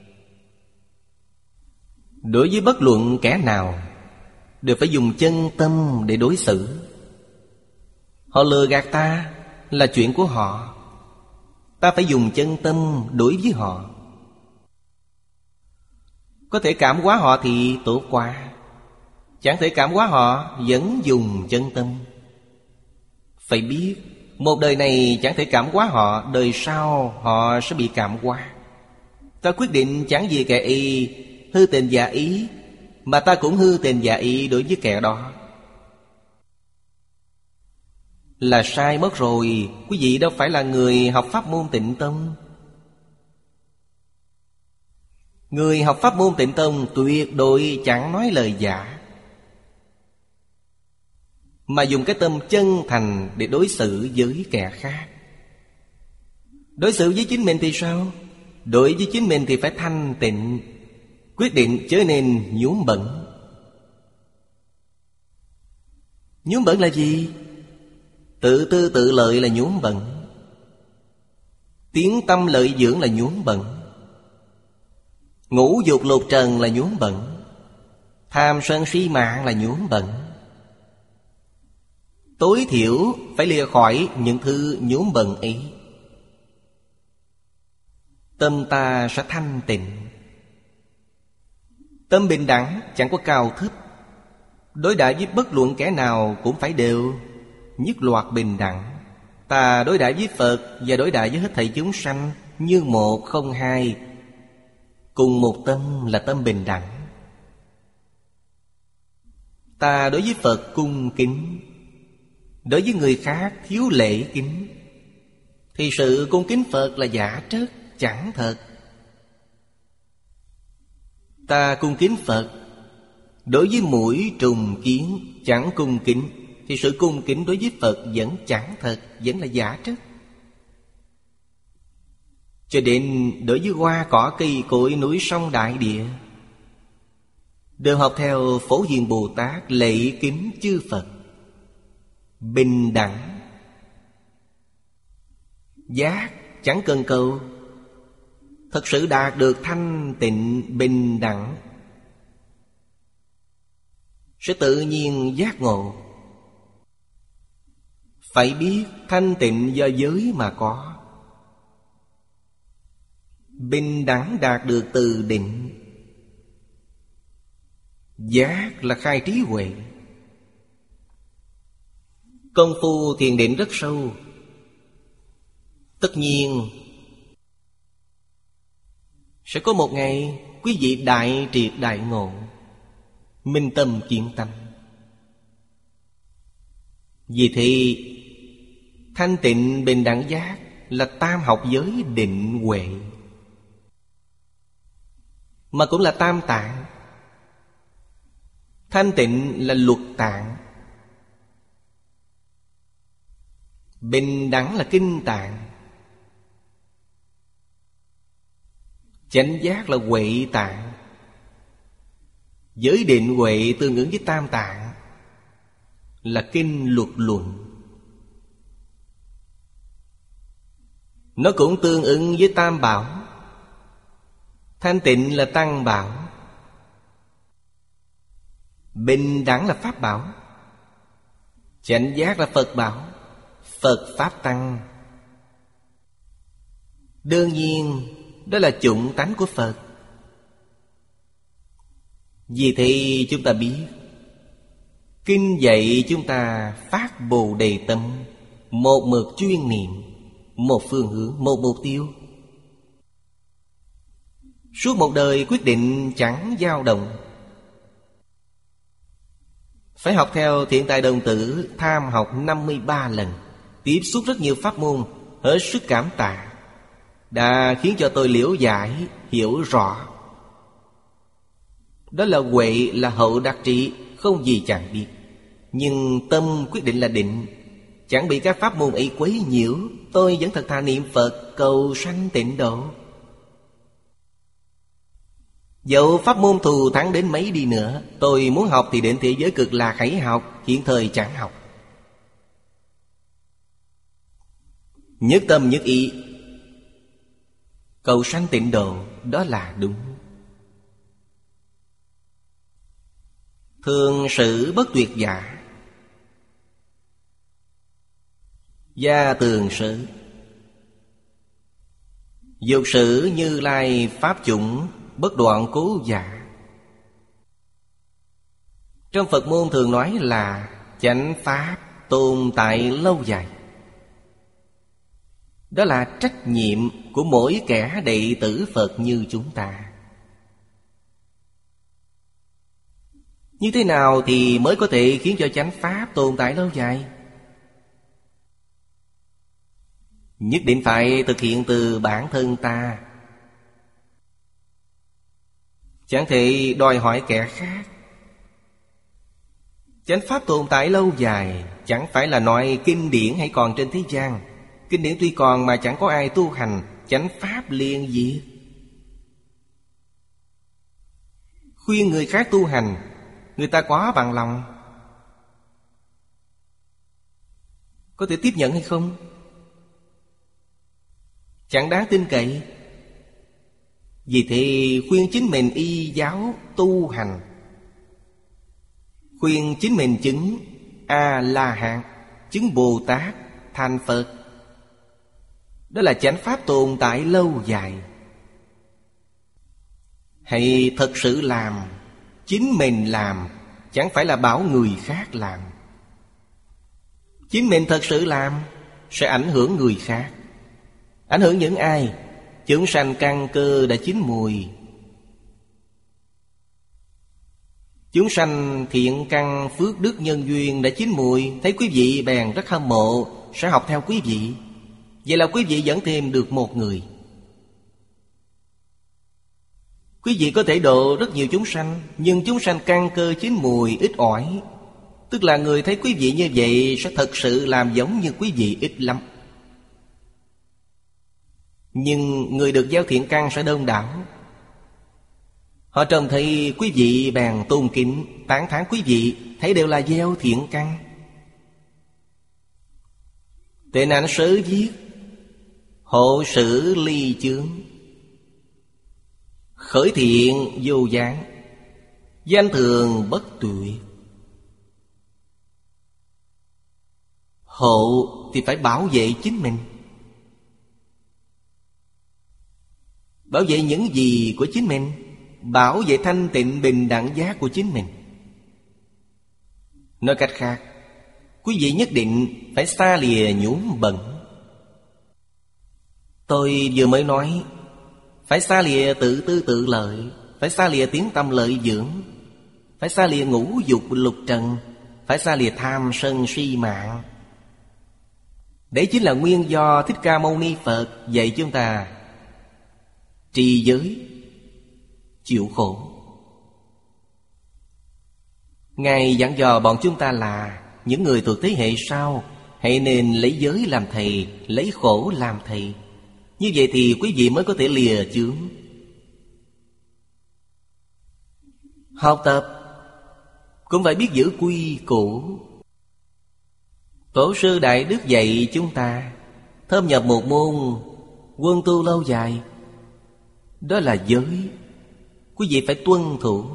Đối với bất luận kẻ nào đều phải dùng chân tâm để đối xử. Họ lừa gạt ta là chuyện của họ, ta phải dùng chân tâm đối với họ. Có thể cảm hóa họ thì tốt quá, chẳng thể cảm hóa họ vẫn dùng chân tâm. Phải biết một đời này chẳng thể cảm hóa họ, đời sau họ sẽ bị cảm hóa. Ta quyết định chẳng vì kẻ y hư tình giả ý, mà ta cũng hư tình giả ý đối với kẻ đó, là sai mất rồi. Quý vị đâu phải là người học pháp môn Tịnh Tông. Người học pháp môn Tịnh Tông tuyệt đối chẳng nói lời giả, mà dùng cái tâm chân thành để đối xử với kẻ khác. Đối xử với chính mình thì sao? Đối với chính mình thì phải thanh tịnh, quyết định chớ nên nhuốm bẩn. Nhuốm bẩn là gì? Tự tư tự lợi là nhuốm bẩn. Tiếng tâm lợi dưỡng là nhuốm bẩn. Ngũ dục lục trần là nhuốm bẩn. Tham sân si mạng là nhuốm bẩn. Tối thiểu phải lìa khỏi những thứ nhuốm bẩn ấy, tâm ta sẽ thanh tịnh. Tâm bình đẳng chẳng có cao thấp, đối đãi với bất luận kẻ nào cũng phải đều nhất loạt bình đẳng. Ta đối đãi với Phật và đối đãi với hết thảy chúng sanh như một không hai, cùng một tâm là tâm bình đẳng. Ta đối với Phật cung kính, đối với người khác thiếu lễ kính, thì sự cung kính Phật là giả trất, chẳng thật. Ta cung kính Phật, đối với muỗi trùng kiến chẳng cung kính, thì sự cung kính đối với Phật vẫn chẳng thật, vẫn là giả trất. Cho đến đối với hoa cỏ cây cối núi sông đại địa, đều học theo Phổ Hiền Bồ Tát lễ kính chư Phật, bình đẳng. Giác chẳng cần cầu, thật sự đạt được thanh tịnh bình đẳng, sẽ tự nhiên giác ngộ. Phải biết thanh tịnh do giới mà có, bình đẳng đạt được từ định. Giác là khai trí huệ. Công phu thiền định rất sâu. Tất nhiên sẽ có một ngày quý vị đại triệt đại ngộ, minh tâm kiến tâm. Vì thì thanh tịnh bình đẳng giác là tam học giới định huệ, mà cũng là tam tạng. Thanh tịnh là luật tạng, bình đẳng là kinh tạng, chánh giác là huệ tạng. Giới định huệ tương ứng với tam tạng, là kinh luật luận. Nó cũng tương ứng với tam bảo. Thanh tịnh là tăng bảo, bình đẳng là pháp bảo, chánh giác là Phật bảo, Phật pháp tăng. Đương nhiên đó là chủng tánh của Phật. Vì thế chúng ta biết kinh dạy chúng ta phát Bồ Đề tâm, một mực chuyên niệm, một phương hướng, một mục tiêu. Suốt một đời quyết định chẳng dao động. Phải học theo Thiện Tài Đồng Tử tham học 53 lần, tiếp xúc rất nhiều pháp môn, hết sức cảm tạ, đã khiến cho tôi liễu giải, hiểu rõ. Đó là huệ, là hậu đắc trí, không gì chẳng biết. Nhưng tâm quyết định là định, chẳng bị các pháp môn ấy quấy nhiễu. Tôi vẫn thật thà niệm Phật, cầu sanh tịnh độ. Dẫu pháp môn thù thắng đến mấy đi nữa, tôi muốn học thì đến thế giới cực lạc hãy học, hiện thời chẳng học. Nhất tâm nhất ý, cầu sanh tịnh độ, đó là đúng. Thường sự bất tuyệt giả, gia tường sự. Dục sử Như Lai pháp chủng, bất đoạn cố giả. Trong Phật môn thường nói là chánh pháp tồn tại lâu dài. Đó là trách nhiệm của mỗi kẻ đệ tử Phật như chúng ta. Như thế nào thì mới có thể khiến cho chánh pháp tồn tại lâu dài? Nhất định phải thực hiện từ bản thân ta, chẳng thể đòi hỏi kẻ khác. Chánh pháp tồn tại lâu dài chẳng phải là nói kinh điển hay còn trên thế gian. Kinh điển tuy còn mà chẳng có ai tu hành, chánh pháp liền diệt. Khuyên người khác tu hành, người ta có bằng lòng, có thể tiếp nhận hay không? Chẳng đáng tin cậy. Vì thế khuyên chính mình y giáo tu hành, khuyên chính mình chứng A-la-hán, chứng Bồ Tát, thành Phật. Đó là chánh pháp tồn tại lâu dài. Hãy thật sự làm, chính mình làm, chẳng phải là bảo người khác làm. Chính mình thật sự làm sẽ ảnh hưởng người khác. Ảnh hưởng những ai? Chúng sanh căn cơ đã chín mùi. Chúng sanh thiện căn phước đức nhân duyên đã chín mùi, thấy quý vị bèn rất hâm mộ, sẽ học theo quý vị. Vậy là quý vị vẫn thêm được một người. Quý vị có thể độ rất nhiều chúng sanh, nhưng chúng sanh căn cơ chín mùi ít ỏi, tức là người thấy quý vị như vậy sẽ thật sự làm giống như quý vị ít lắm. Nhưng người được gieo thiện căn sẽ đông đảo. Họ trông thấy quý vị bèn tôn kính, tán thán quý vị, thấy đều là gieo thiện căn. Tệ nạn sớ giết, hộ sử ly chướng, khởi thiện vô gián, danh thường bất tuyệt. Hộ thì phải bảo vệ chính mình, bảo vệ những gì của chính mình, bảo vệ thanh tịnh bình đẳng giác của chính mình. Nói cách khác, quý vị nhất định phải xa lìa nhuốm bẩn. Tôi vừa mới nói, phải xa lìa tự tư tự lợi, phải xa lìa tiếng tâm lợi dưỡng, phải xa lìa ngũ dục lục trần, phải xa lìa tham sân si mạng. Đấy chính là nguyên do Thích Ca Mâu Ni Phật dạy chúng ta trì giới, chịu khổ. Ngài dặn dò bọn chúng ta là những người thuộc thế hệ sau, hãy nên lấy giới làm thầy, lấy khổ làm thầy. Như vậy thì quý vị mới có thể lìa chướng. Học tập cũng phải biết giữ quy củ. Tổ sư Đại Đức dạy chúng ta thâm nhập một môn, quân tu lâu dài. Đó là giới, quý vị phải tuân thủ.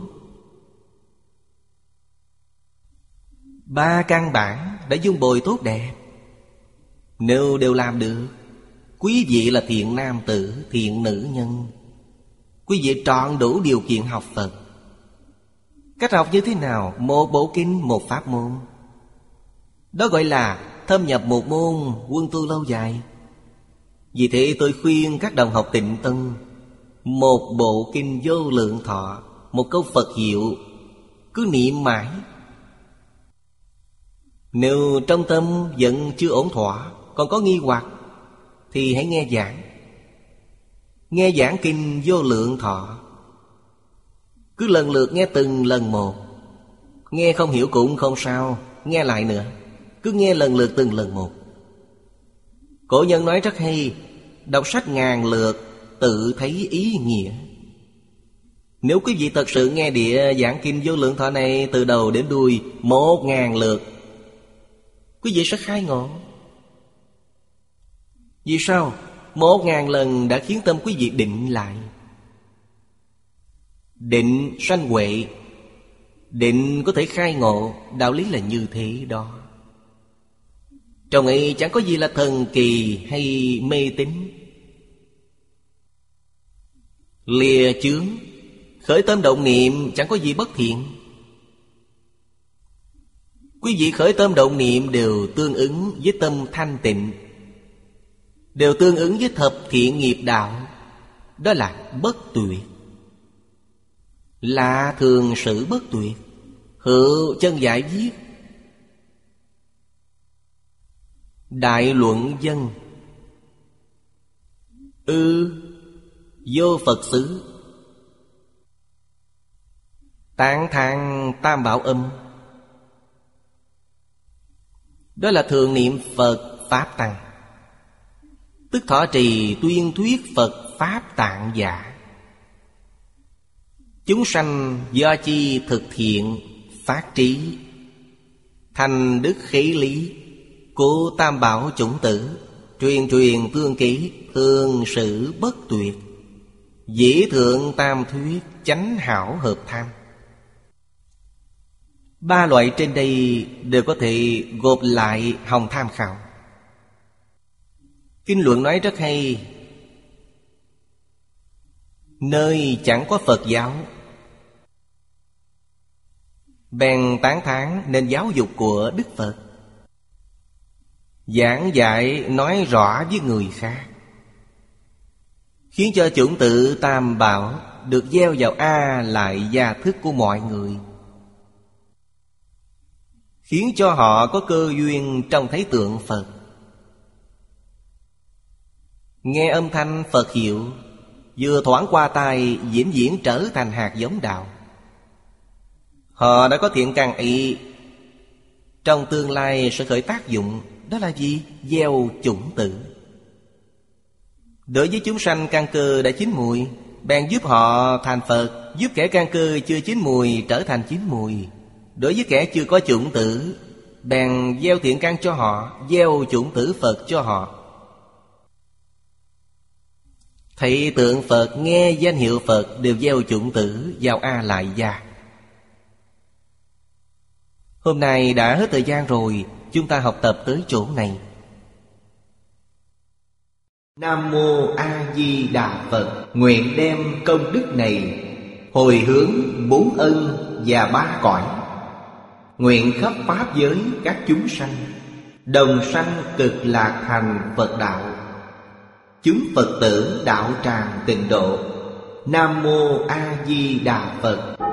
3 căn bản đã dung bồi tốt đẹp, nếu đều làm được, quý vị là thiện nam tử, thiện nữ nhân. Quý vị trọn đủ điều kiện học Phật. Cách học như thế nào? Một bộ kinh, một pháp môn. Đó gọi là thâm nhập một môn, quân tu lâu dài. Vì thế tôi khuyên các đồng học Tịnh Tân, một bộ kinh Vô Lượng Thọ, một câu Phật hiệu, cứ niệm mãi. Nếu trong tâm vẫn chưa ổn thỏa, còn có nghi hoặc, thì hãy nghe giảng. Nghe giảng kinh Vô Lượng Thọ. Cứ lần lượt nghe từng lần một. Nghe không hiểu cũng không sao, nghe lại nữa. Cứ nghe lần lượt từng lần một. Cổ nhân nói rất hay: đọc sách ngàn lượt, tự thấy ý nghĩa. Nếu quý vị thật sự nghe địa giảng kinh Vô Lượng Thọ này từ đầu đến đuôi 1000 lượt, quý vị sẽ khai ngộ. Vì sao? 1000 lần đã khiến tâm quý vị định lại. Định sanh huệ. Định có thể khai ngộ. Đạo lý là như thế đó. Trong ấy chẳng có gì là thần kỳ hay mê tín. Lìa chướng, khởi tâm động niệm chẳng có gì bất thiện. Quý vị khởi tâm động niệm đều tương ứng với tâm thanh tịnh, đều tương ứng với thập thiện nghiệp đạo. Đó là bất tuyệt. Là thường sự bất tuyệt. Hữu chân giải viết Đại Luận Dân. Vô Phật xứ. Tán thán Tam Bảo Âm. Đó là thường niệm Phật Pháp Tăng, tức thọ trì tuyên thuyết Phật Pháp Tạng giả. Chúng sanh do chi thực thiện, phát trí, thành đức khí lý, cố Tam Bảo chủng tử, truyền truyền tương ký, thường sự bất tuyệt, dĩ thượng tam thuyết, chánh hảo hợp tham. 3 loại trên đây đều có thể gộp lại hòng tham khảo. Kinh luận nói rất hay: nơi chẳng có Phật giáo, bèn tán thán nên giáo dục của Đức Phật. Giảng dạy nói rõ với người khác, khiến cho chủng tử Tam Bảo được gieo vào A lại gia thức của mọi người, khiến cho họ có cơ duyên trông thấy tượng Phật, nghe âm thanh Phật hiệu, vừa thoảng qua tai vĩnh viễn trở thành hạt giống đạo. Họ đã có thiện căn ý, trong tương lai sẽ khởi tác dụng. Đó là gì? Gieo chủng tử. Đối với chúng sanh căn cơ đã chín mùi, bèn giúp họ thành Phật, giúp kẻ căn cơ chưa chín mùi trở thành chín mùi. Đối với kẻ chưa có chủng tử, bèn gieo thiện căn cho họ, gieo chủng tử Phật cho họ. Thấy tượng Phật, nghe danh hiệu Phật đều gieo chủng tử vào A lại gia. Hôm nay đã hết thời gian rồi, chúng ta học tập tới chỗ này. Nam Mô A Di Đà Phật. Nguyện đem công đức này hồi hướng 4 ân và 3 cõi. Nguyện khắp pháp giới các chúng sanh đồng sanh cực lạc thành Phật đạo. Chúng Phật tử đạo tràng tịnh độ. Nam Mô A Di Đà Phật.